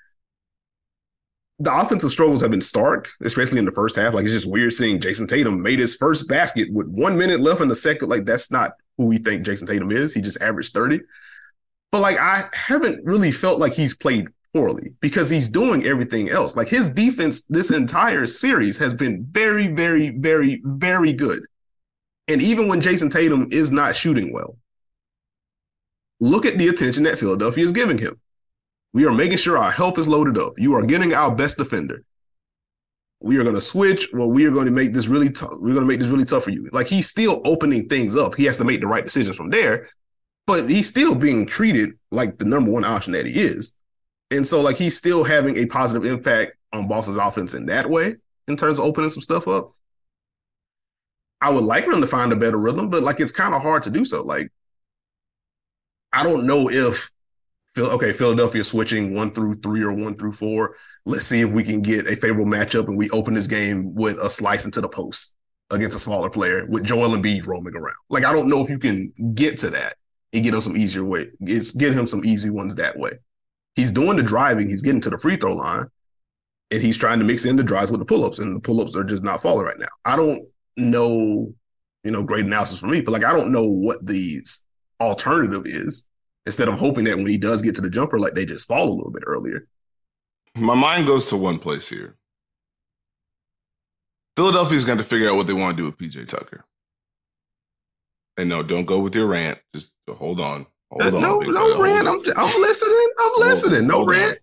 The offensive struggles have been stark, especially in the first half. Like it's just weird seeing Jason Tatum made his first basket with one minute left in the second. Like that's not who we think Jason Tatum is. He just averaged thirty. But like I haven't really felt like he's played poorly because he's doing everything else. Like his defense this entire series has been very, very, very, very good. And even when Jason Tatum is not shooting well, look at the attention that Philadelphia is giving him. We are making sure our help is loaded up. You are getting our best defender. We are going to switch, or we are going to make this really tough. We're going to make this really tough for you. Like he's still opening things up. He has to make the right decisions from there, but he's still being treated like the number one option that he is. And so like he's still having a positive impact on Boston's offense in that way, in terms of opening some stuff up. I would like him to find a better rhythm, but like it's kind of hard to do so. Like I don't know if Okay, Philadelphia switching one through three or one through four. Let's see if we can get a favorable matchup and we open this game with a slice into the post against a smaller player with Joel Embiid roaming around. Like, I don't know if you can get to that and get him some easier way. It's get him some easy ones that way. He's doing the driving. He's getting to the free throw line and he's trying to mix in the drives with the pull-ups, and the pull-ups are just not falling right now. I don't know, you know, great analysis for me, but like, I don't know what the alternative is. Instead of hoping that when he does get to the jumper, like they just fall a little bit earlier. My mind goes to one place here. Philadelphia's got to figure out what they want to do with P J Tucker. And no, don't go with your rant. Just hold on. Hold uh, on. No, no rant. I'm, I'm listening. I'm listening. No rant.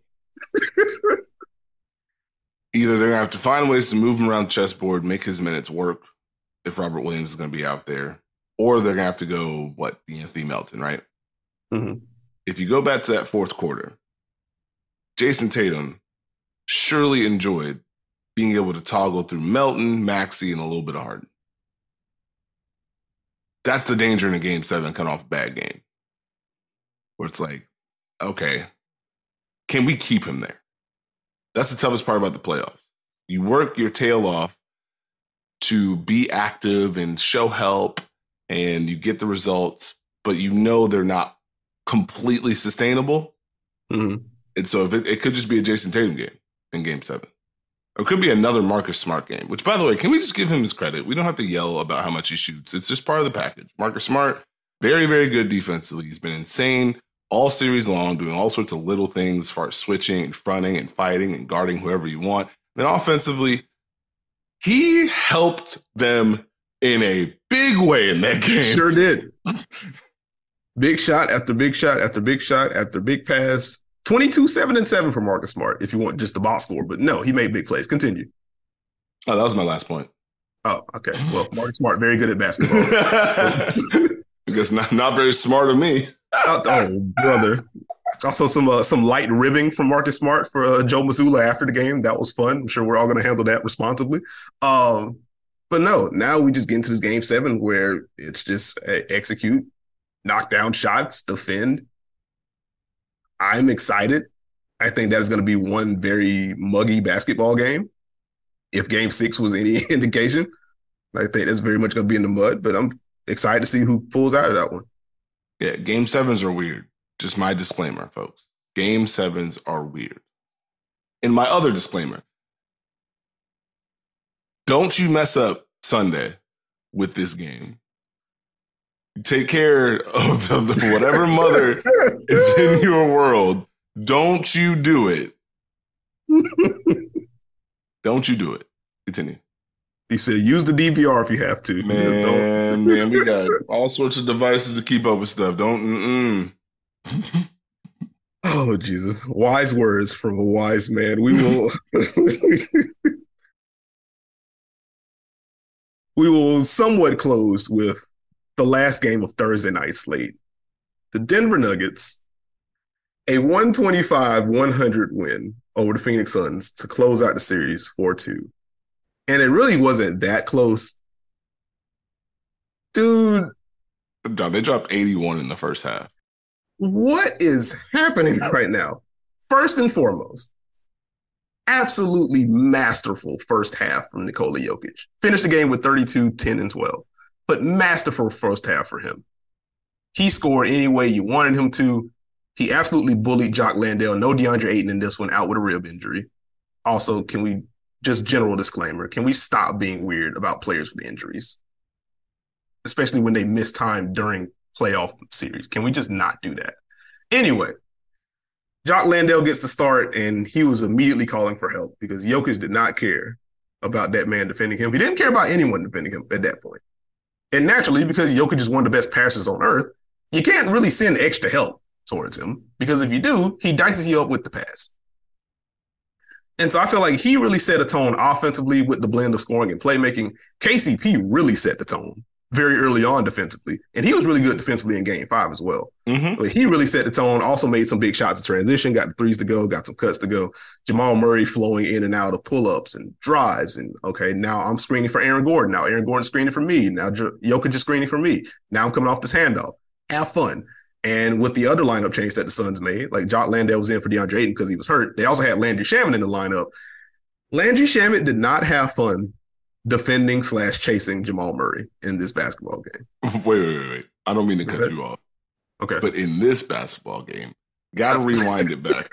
Either they're going to have to find ways to move him around the chessboard, make his minutes work if Robert Williams is going to be out there, or they're going to have to go, what, Anthony Melton, right? Mm-hmm. If you go back to that fourth quarter, Jason Tatum surely enjoyed being able to toggle through Melton, Maxey, and a little bit of Harden. That's the danger in a game seven coming off a bad game. Where it's like, okay, can we keep him there? That's the toughest part about the playoffs. You work your tail off to be active and show help, and you get the results, but you know they're not completely sustainable. Mm-hmm. And so if it, it could just be a Jason Tatum game in game seven. Or it could be another Marcus Smart game, which, by the way, can we just give him his credit? We don't have to yell about how much he shoots. It's just part of the package. Marcus Smart, very, very good defensively. He's been insane all series long, doing all sorts of little things as far as switching and fronting and fighting and guarding whoever you want. Then offensively, he helped them in a big way in that game. Sure did. Big shot after big shot after big shot after big pass. twenty-two, seven, and seven for Marcus Smart, if you want just the box score. But no, he made big plays. Continue. Oh, that was my last point. Oh, okay. Well, Marcus Smart, very good at basketball. So, I guess not, not very smart of me. oh, oh, brother. Also, some uh, some light ribbing from Marcus Smart for uh, Joe Mazzulla after the game. That was fun. I'm sure we're all going to handle that responsibly. Um, but no, now we just get into this game seven where it's just uh, execute, knock down shots, defend. I'm excited. I think that is going to be one very muggy basketball game. If game six was any indication, I think that's very much going to be in the mud, but I'm excited to see who pulls out of that one. Yeah, game sevens are weird. Just my disclaimer, folks. Game sevens are weird. And my other disclaimer, don't you mess up Sunday with this game. Take care of the, the, whatever mother is in your world. Don't you do it. Don't you do it. Continue. You said use the D V R if you have to. Man, man, we got all sorts of devices to keep up with stuff. Don't, mm-mm. Oh, Jesus. Wise words from a wise man. We will... we will somewhat close with the last game of Thursday night slate. The Denver Nuggets, a one twenty-five one hundred win over the Phoenix Suns to close out the series four two. And it really wasn't that close. Dude. They dropped eighty-one in the first half. What is happening right now? First and foremost, absolutely masterful first half from Nikola Jokic. Finished the game with thirty-two, ten, and twelve. But masterful first half for him. He scored any way you wanted him to. He absolutely bullied Jock Landale. No DeAndre Ayton in this one, out with a rib injury. Also, can we, just general disclaimer, can we stop being weird about players with injuries? Especially when they miss time during playoff series. Can we just not do that? Anyway, Jock Landale gets the start, and he was immediately calling for help because Jokic did not care about that man defending him. He didn't care about anyone defending him at that point. And naturally, because Jokic is one of the best passers on earth, you can't really send extra help towards him because if you do, he dices you up with the pass. And so I feel like he really set a tone offensively with the blend of scoring and playmaking. K C P really set the tone very early on defensively. And he was really good defensively in game five as well. Mm-hmm. But he really set the tone, also made some big shots in transition, got the threes to go, got some cuts to go. Jamal Murray flowing in and out of pull-ups and drives. And, okay, now I'm screening for Aaron Gordon. Now Aaron Gordon's screening for me. Now J- Jokic is screening for me. Now I'm coming off this handoff. Have fun. And with the other lineup change that the Suns made, like Jock Landale was in for DeAndre Ayton because he was hurt. They also had Landry Shamet in the lineup. Landry Shamet did not have fun defending slash chasing Jamal Murray in this basketball game. Wait, wait, wait, wait. I don't mean to cut okay. you off. Okay. But in this basketball game, got to rewind it back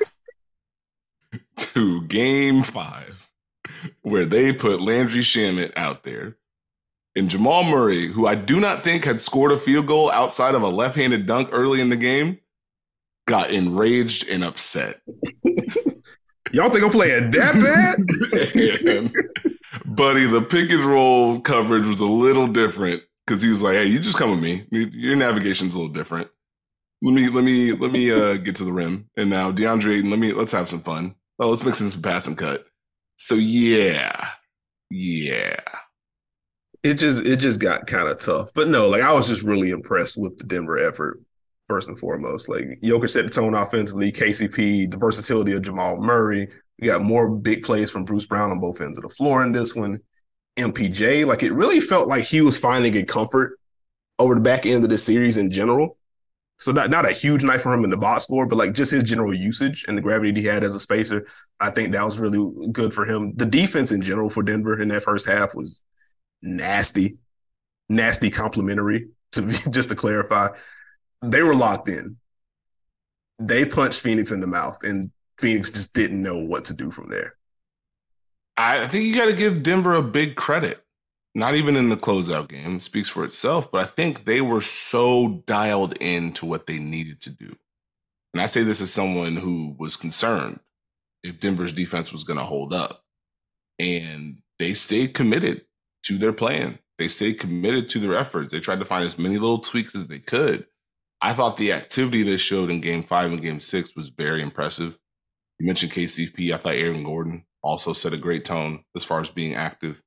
to game five, where they put Landry Shamet out there. And Jamal Murray, who I do not think had scored a field goal outside of a left-handed dunk early in the game, got enraged and upset. Y'all think I'm playing that bad? and, buddy, the pick and roll coverage was a little different because he was like, "Hey, you just come with me. Your navigation's a little different. Let me, let me, let me uh, get to the rim. And now DeAndre Ayton, let me, let's have some fun. Oh, let's mix in some pass and cut." So yeah, yeah. It just it just got kind of tough. But no, like I was just really impressed with the Denver effort, first and foremost. Like Jokic set the tone offensively, K C P, the versatility of Jamal Murray. We got more big plays from Bruce Brown on both ends of the floor in this one. M P J, like it really felt like he was finding a comfort over the back end of the series in general. So not, not a huge night for him in the box score, but like just his general usage and the gravity he had as a spacer. I think that was really good for him. The defense in general for Denver in that first half was nasty, nasty complimentary, to be, just to clarify. They were locked in. They punched Phoenix in the mouth, and Phoenix just didn't know what to do from there. I think you got to give Denver a big credit. Not even in the closeout game. It speaks for itself, but I think they were so dialed in to what they needed to do. And I say this as someone who was concerned if Denver's defense was going to hold up. And they stayed committed to their plan. They stayed committed to their efforts. They tried to find as many little tweaks as they could. I thought the activity they showed in game five and game six was very impressive. You mentioned K C P. I thought Aaron Gordon also set a great tone as far as being active.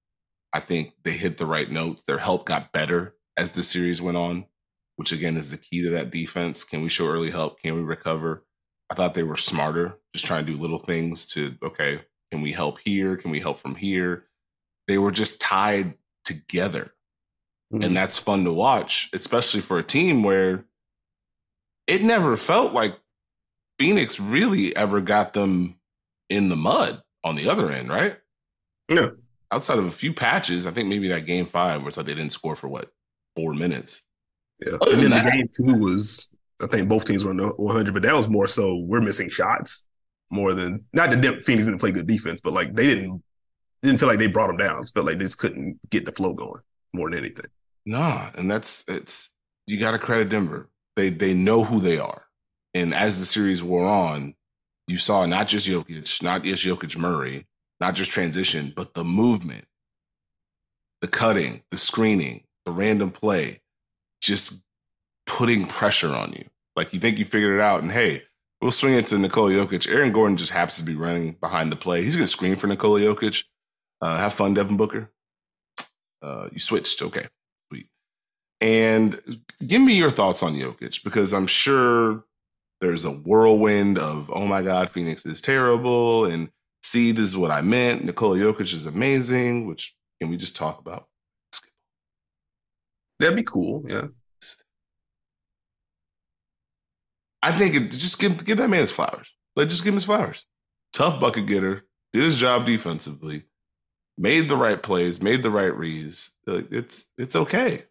I think they hit the right notes. Their help got better as the series went on, which again is the key to that defense. Can we show early help? Can we recover? I thought they were smarter, just trying to do little things to, okay, can we help here? Can we help from here? They were just tied together. Mm-hmm. And that's fun to watch, especially for a team where it never felt like Phoenix really ever got them in the mud on the other end, right? No. Outside of a few patches, I think maybe that game five where it's like they didn't score for what, four minutes. Yeah. Other and then that, the game two was, I think both teams were one hundred, but that was more so we're missing shots more than, not that Phoenix didn't play good defense, but like they didn't, didn't feel like they brought them down. It felt like they just couldn't get the flow going more than anything. Nah, and that's, it's, you got to credit Denver. They they know who they are. And as the series wore on, you saw not just Jokic, not just Jokic Murray, not just transition, but the movement, the cutting, the screening, the random play, just putting pressure on you. Like you think you figured it out and hey, we'll swing it to Nikola Jokic. Aaron Gordon just happens to be running behind the play. He's going to screen for Nikola Jokic. Uh, have fun, Devin Booker. Uh, you switched. Okay, sweet. And give me your thoughts on Jokic, because I'm sure there's a whirlwind of, oh my God, Phoenix is terrible. And see, this is what I meant. Nikola Jokic is amazing, which can we just talk about? That'd be cool, yeah. I think it, just give, give that man his flowers. Like, just give him his flowers. Tough bucket getter, did his job defensively, made the right plays, made the right reads. It's it's okay.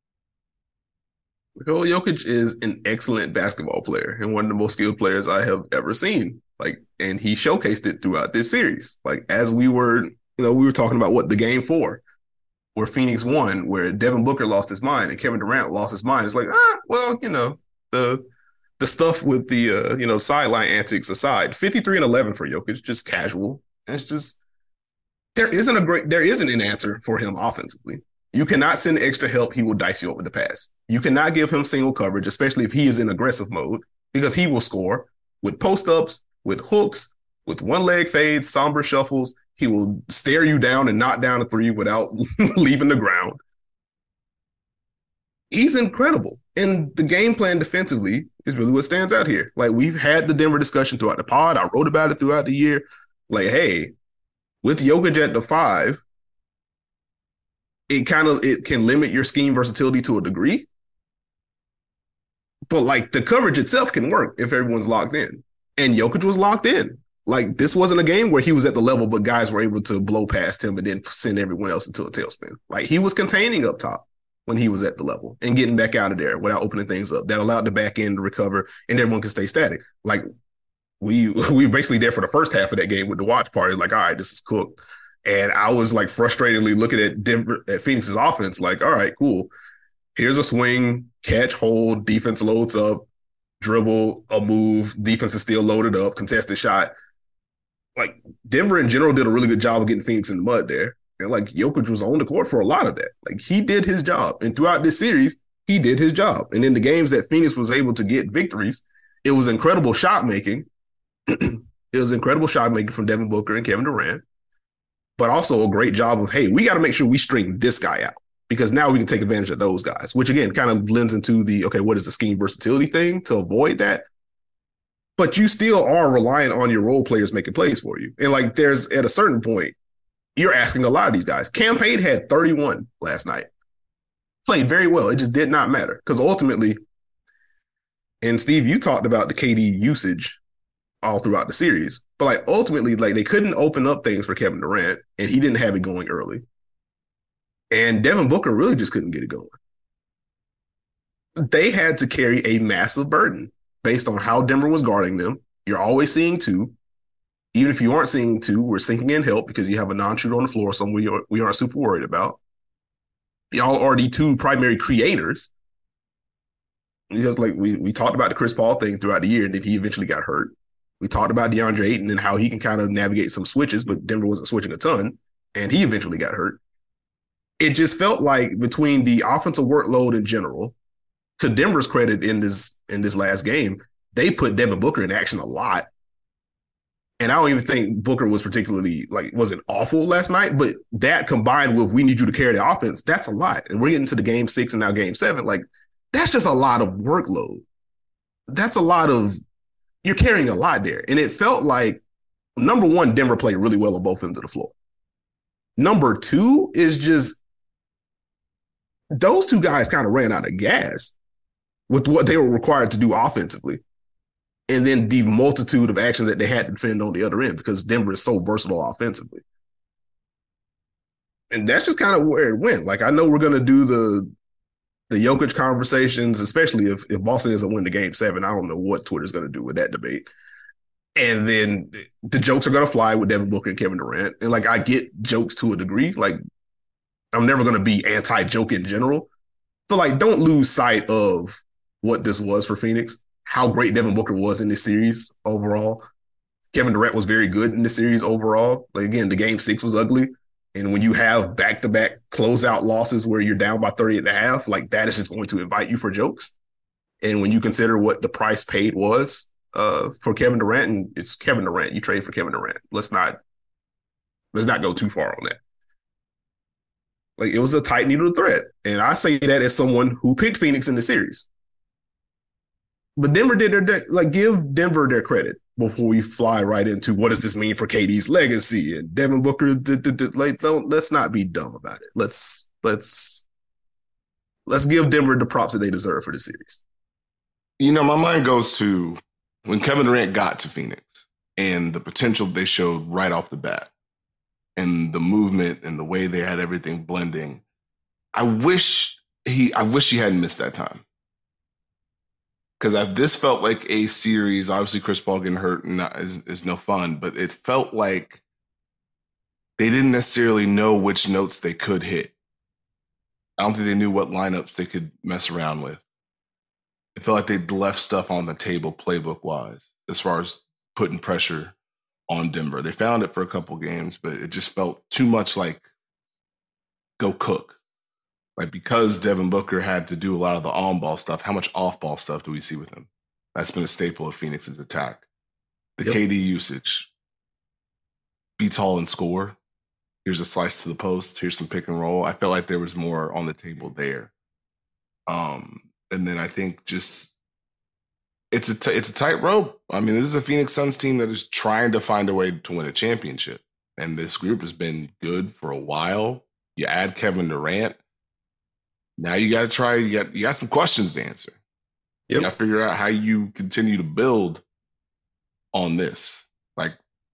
Nikola Jokic is an excellent basketball player and one of the most skilled players I have ever seen. Like, and he showcased it throughout this series. Like, as we were, you know, we were talking about what the game four, where Phoenix won, where Devin Booker lost his mind and Kevin Durant lost his mind. It's like, ah, well, you know, the the stuff with the uh, you know, sideline antics aside, fifty-three and eleven for Jokic, just casual. And it's just there isn't a great there isn't an answer for him offensively. You cannot send extra help. He will dice you over the pass. You cannot give him single coverage, especially if he is in aggressive mode, because he will score with post-ups, with hooks, with one-leg fades, somber shuffles. He will stare you down and knock down a three without leaving the ground. He's incredible. And the game plan defensively is really what stands out here. Like, we've had the Denver discussion throughout the pod. I wrote about it throughout the year. Like, hey, with Jokic at the five, it kind of it can limit your scheme versatility to a degree. But, like, the coverage itself can work if everyone's locked in. And Jokic was locked in. Like, this wasn't a game where he was at the level, but guys were able to blow past him and then send everyone else into a tailspin. Like, he was containing up top when he was at the level and getting back out of there without opening things up. That allowed the back end to recover and everyone can stay static. Like, we we were basically there for the first half of that game with the watch party. Like, all right, this is cooked. And I was, like, frustratedly looking at Denver, at Phoenix's offense, like, all right, cool. Here's a swing, catch, hold, defense loads up, dribble, a move, defense is still loaded up, contested shot. Like, Denver in general did a really good job of getting Phoenix in the mud there. And, like, Jokic was on the court for a lot of that. Like, he did his job. And throughout this series, he did his job. And in the games that Phoenix was able to get victories, it was incredible shot making. It was incredible shot making from Devin Booker and Kevin Durant. But also a great job of, hey, we got to make sure we string this guy out, because now we can take advantage of those guys, which, again, kind of blends into the, okay, what is the scheme versatility thing to avoid that? But you still are reliant on your role players making plays for you. And, like, there's, at a certain point, you're asking a lot of these guys. Cam Payne had thirty-one last night. Played very well. It just did not matter, because ultimately, and Steve, you talked about the K D usage all throughout the series, but, like, ultimately, like, they couldn't open up things for Kevin Durant, and he didn't have it going early. And Devin Booker really just couldn't get it going. They had to carry a massive burden based on how Denver was guarding them. You're always seeing two. Even if you aren't seeing two, we're sinking in help because you have a non-shooter on the floor, someone we, are, we aren't super worried about. Y'all are the two primary creators. Because, like, we we talked about the Chris Paul thing throughout the year, and then he eventually got hurt. We talked about DeAndre Ayton and how he can kind of navigate some switches, but Denver wasn't switching a ton, and he eventually got hurt. It just felt like between the offensive workload in general, to Denver's credit in this in this last game, they put Devin Booker in action a lot. And I don't even think Booker was particularly like wasn't awful last night, but that combined with we need you to carry the offense, that's a lot. And we're getting to the game six and now game seven. Like that's just a lot of workload. That's a lot of you're carrying a lot there. And it felt like number one, Denver played really well on both ends of the floor. Number two is just those two guys kind of ran out of gas with what they were required to do offensively. And then the multitude of actions that they had to defend on the other end because Denver is so versatile offensively. And that's just kind of where it went. Like, I know we're going to do the the Jokic conversations, especially if, if Boston doesn't win the game seven. I don't know what Twitter's going to do with that debate. And then the jokes are going to fly with Devin Booker and Kevin Durant. And, like, I get jokes to a degree. Like, I'm never going to be anti-joke in general. But, like, don't lose sight of what this was for Phoenix. How great Devin Booker was in this series overall. Kevin Durant was very good in this series overall. Like, again, the game six was ugly. And when you have back-to-back closeout losses where you're down by thirty and a half, like that is just going to invite you for jokes. And when you consider what the price paid was uh, for Kevin Durant, and it's Kevin Durant, you trade for Kevin Durant. Let's not, let's not go too far on that. Like it was a tight needle thread. And I say that as someone who picked Phoenix in the series. But Denver did their, de- like, give Denver their credit before we fly right into what does this mean for K D's legacy and Devin Booker. D- d- d- like, don't, let's not be dumb about it. Let's, let's, let's give Denver the props that they deserve for the series. You know, my mind goes to when Kevin Durant got to Phoenix and the potential they showed right off the bat and the movement and the way they had everything blending. I wish he, I wish he hadn't missed that time. Because this felt like a series. Obviously, Chris Paul getting hurt and not, is, is no fun, but it felt like they didn't necessarily know which notes they could hit. I don't think they knew what lineups they could mess around with. It felt like they'd left stuff on the table playbook-wise as far as putting pressure on Denver. They found it for a couple games, but it just felt too much like go cook. Like, because Devin Booker had to do a lot of the on-ball stuff, how much off-ball stuff do we see with him? That's been a staple of Phoenix's attack. The yep. K D usage. Be tall and score. Here's a slice to the post. Here's some pick and roll. I felt like there was more on the table there. Um, and then I think just it's a t- it's a tightrope. I mean, this is a Phoenix Suns team that is trying to find a way to win a championship. And this group has been good for a while. You add Kevin Durant. Now you got to try, you got, you got some questions to answer. Yep. You got to figure out how you continue to build on this. Like,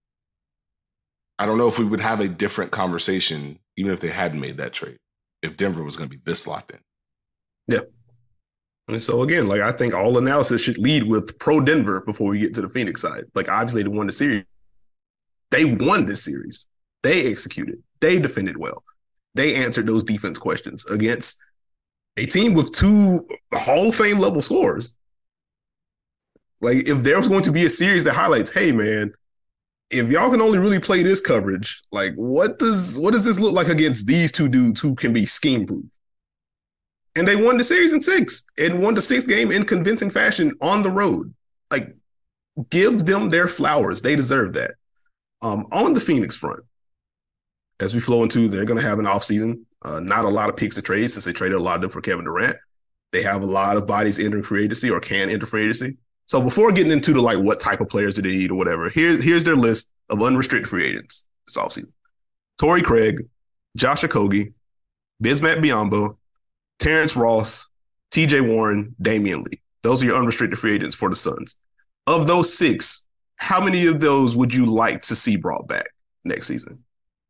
I don't know if we would have a different conversation, even if they hadn't made that trade, if Denver was going to be this locked in. Yep. And so again, like, I think all analysis should lead with pro Denver before we get to the Phoenix side. Like, obviously they won the series. They won this series. They executed. They defended well. They answered those defense questions against a team with two Hall of Fame level scorers. Like, if there was going to be a series that highlights, hey, man, if y'all can only really play this coverage, like, what does what does this look like against these two dudes who can be scheme-proof? And they won the series in six and won the sixth game in convincing fashion on the road. Like, give them their flowers. They deserve that. Um, on the Phoenix front, as we flow into, they're going to have an offseason. Uh, not a lot of picks to trade since they traded a lot of them for Kevin Durant. They have a lot of bodies entering free agency or can enter free agency. So before getting into the, like, what type of players do they need or whatever, here's, here's their list of unrestricted free agents this offseason. Torrey Craig, Josh Okogie, Bismack Biyombo, Terrence Ross, T J Warren, Damian Lee. Those are your unrestricted free agents for the Suns. Of those six, how many of those would you like to see brought back next season?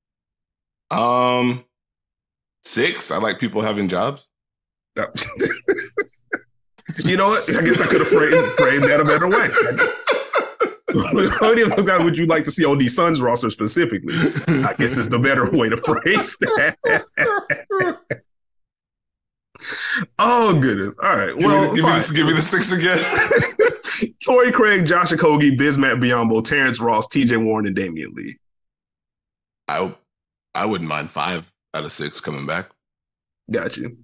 Um... Six. I like people having jobs. You know what? I guess I could have framed, framed that a better way. How many of guys would you like to see on the Suns roster specifically? I guess it's the better way to phrase that. Oh, goodness. All right. Well, give me, give me, this, give me the six again. Torrey Craig, Josh Okogie, Bismack Biyombo, Terrence Ross, T J Warren, and Damian Lee. I, I wouldn't mind five out of six coming back. Got you.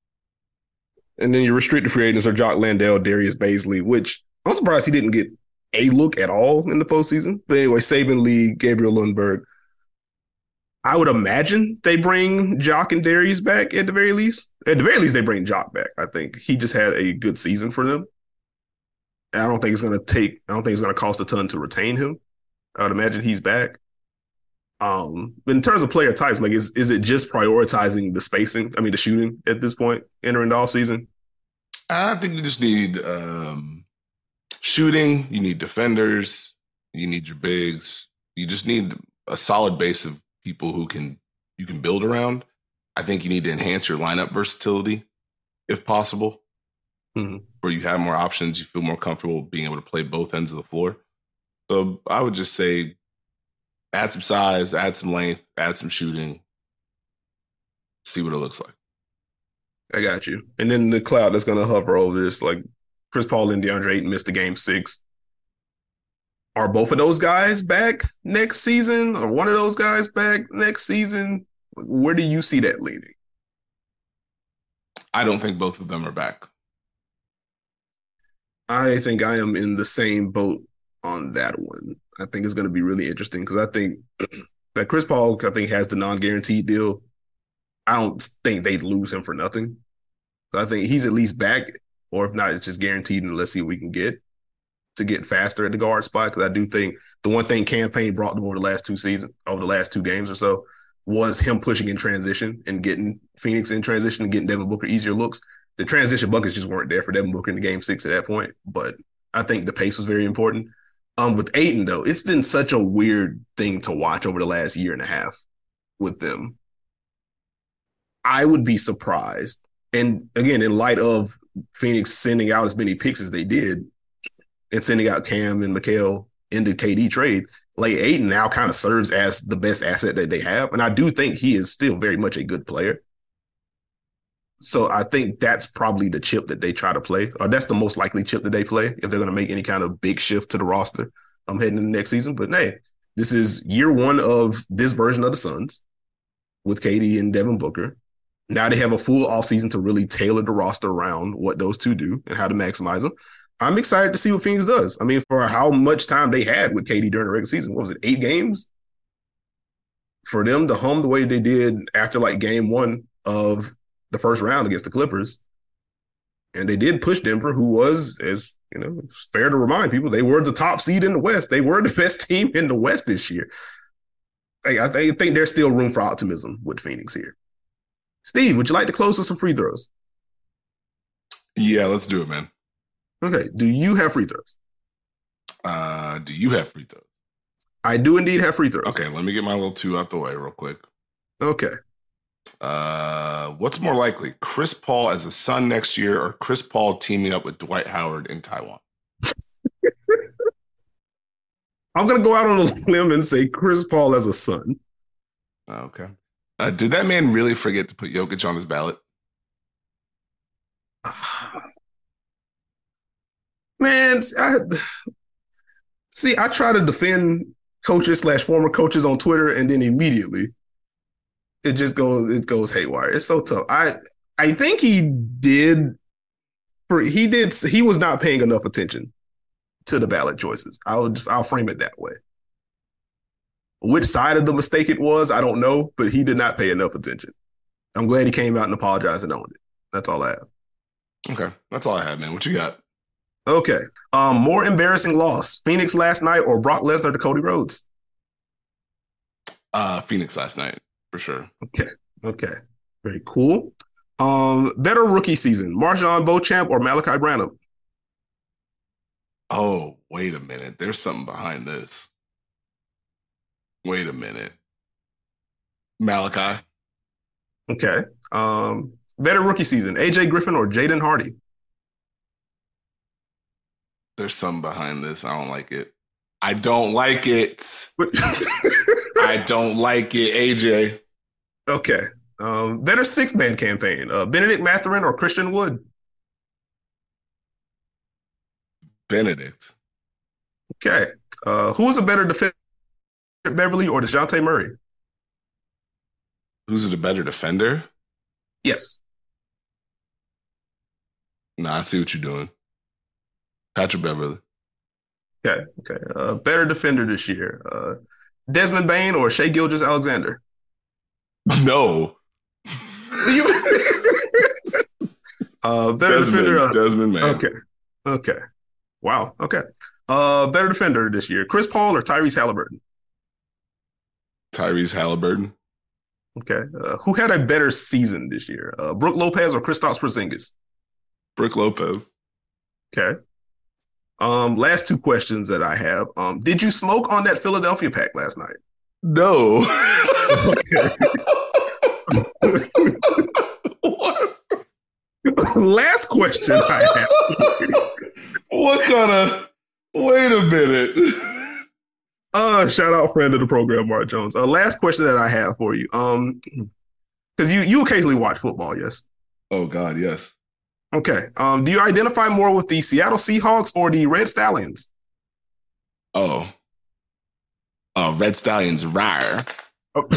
And then your restricted free agents are Jock Landale, Darius Baisley, which I'm surprised he didn't get a look at all in the postseason. But anyway, Saban, Lee, Gabriel Lundberg. I would imagine they bring Jock and Darius back at the very least. At the very least, they bring Jock back. I think he just had a good season for them. I don't think it's going to take, I don't think it's going to cost a ton to retain him. I would imagine he's back. Um, but in terms of player types, like, is is it just prioritizing the spacing? I mean, the shooting at this point, entering the offseason? I think you just need um, shooting. You need defenders. You need your bigs. You just need a solid base of people who can you can build around. I think you need to enhance your lineup versatility, if possible, mm-hmm. where you have more options. You feel more comfortable being able to play both ends of the floor. So I would just say add some size, add some length, add some shooting, see what it looks like. I got you. And then the cloud that's going to hover over this, like Chris Paul and DeAndre Ayton missed the game six. Are both of those guys back next season? Or one of those guys back next season? Where do you see that leading? I don't think both of them are back. I think I am in the same boat on that one. I think it's going to be really interesting because I think that Chris Paul, I think, has the non-guaranteed deal. I don't think they'd lose him for nothing. So I think he's at least back, or if not, it's just guaranteed, and let's see what we can get to get faster at the guard spot. Because I do think the one thing Cam Payne brought them over the last two seasons, over the last two games or so, was him pushing in transition and getting Phoenix in transition and getting Devin Booker easier looks. The transition buckets just weren't there for Devin Booker in the game six at that point, but I think the pace was very important. Um, with Ayton, though, it's been such a weird thing to watch over the last year and a half with them. I would be surprised. And again, in light of Phoenix sending out as many picks as they did and sending out Cam and Mikal in the K D trade, like Ayton now kind of serves as the best asset that they have. And I do think he is still very much a good player. So I think that's probably the chip that they try to play, or that's the most likely chip that they play if they're going to make any kind of big shift to the roster um, heading into next season. But hey, this is year one of this version of the Suns with K D and Devin Booker. Now they have a full offseason to really tailor the roster around what those two do and how to maximize them. I'm excited to see what Phoenix does. I mean, for how much time they had with K D during the regular season, what was it, eight games? For them to hum the way they did after like game one of the first round against the Clippers. And they did push Denver, who was, as you know, it's fair to remind people, they were the top seed in the West. They were the best team in the West this year. I, I think there's still room for optimism with Phoenix here. Steve, would you like to close with some free throws? Yeah, let's do it, man. Okay. Do you have free throws? Uh, do you have free throws? I do indeed have free throws. Okay, let me get my little two out the way real quick. Okay. Uh, what's more likely, Chris Paul as a Sun next year or Chris Paul teaming up with Dwight Howard in Taiwan? I'm going to go out on a limb and say Chris Paul as a Sun. Okay. Uh, did that man really forget to put Jokic on his ballot? Man, I, see, I try to defend coaches slash former coaches on Twitter, and then immediately it just goes it goes haywire. It's so tough. I I think he did for he did he was not paying enough attention to the ballot choices. I'll just, I'll frame it that way. Which side of the mistake it was, I don't know, but he did not pay enough attention. I'm glad he came out and apologized and owned it. That's all I have. Okay, that's all I have, man. What you got? Okay. Um, more embarrassing loss, Phoenix last night or Brock Lesnar to Cody Rhodes? Uh, Phoenix last night, for sure. Okay. Okay. Very cool. Um, better rookie season, MarJon Beauchamp or Malachi Branham? Oh, wait a minute. There's something behind this. Wait a minute. Malachi. Okay. Um, better rookie season, A J Griffin or Jaden Hardy? There's something behind this. I don't like it. I don't like it. I don't like it, A J. Okay. Um, better six-man campaign, uh, Benedict Mathurin or Christian Wood? Benedict. Okay. Uh, who is a better defender, Beverly or DeJounte Murray? Who's a better defender? Yes. Nah, I see what you're doing. Patrick Beverly. Okay, okay. Uh, better defender this year. Uh, Desmond Bain or Shai Gilgeous-Alexander? No. uh, better Desmond, defender. Uh, Desmond Bain. Okay, okay. Wow. Okay. Uh, better defender this year: Chris Paul or Tyrese Halliburton? Tyrese Halliburton. Okay. Uh, who had a better season this year? Uh, Brook Lopez or Kristaps Porzingis? Brook Lopez. Okay. Um, last two questions that I have. Um, did you smoke on that Philadelphia pack last night? No. What? Last question I have. What kind of? Wait a minute. Uh, shout out friend of the program, Mark Jones. Uh, last question that I have for you. Um, because you you occasionally watch football, yes? Oh God, yes. Okay. Um, do you identify more with the Seattle Seahawks or the Red Stallions? Oh. Oh, Red Stallions, rawr. Oh.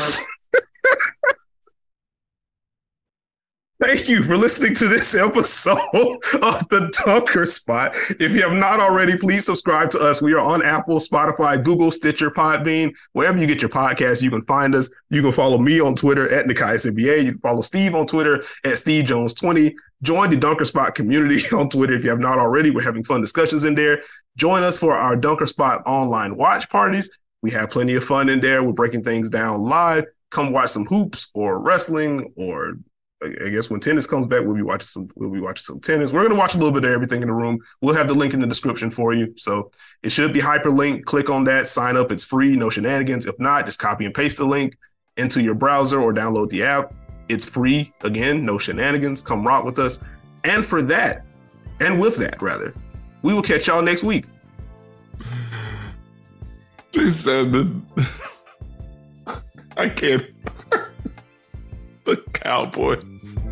Thank you for listening to this episode of The Dunker Spot. If you have not already, please subscribe to us. We are on Apple, Spotify, Google, Stitcher, Podbean. Wherever you get your podcasts, you can find us. You can follow me on Twitter at Nikias N B A. You can follow Steve on Twitter at Steve Jones twenty. Join the Dunker Spot community on Twitter if you have not already. We're having fun discussions in there. Join us for our Dunker Spot online watch parties. We have plenty of fun in there. We're breaking things down live. Come watch some hoops or wrestling, or I guess when tennis comes back, we'll be watching some. We'll be watching some tennis. We're going to watch a little bit of everything in the room. We'll have the link in the description for you, so it should be hyperlinked. Click on that. Sign up. It's free. No shenanigans. If not, just copy and paste the link into your browser or download the app. It's free. Again, no shenanigans. Come rock with us. And for that, and with that, rather, we will catch y'all next week. They said that I can't. The Cowboys.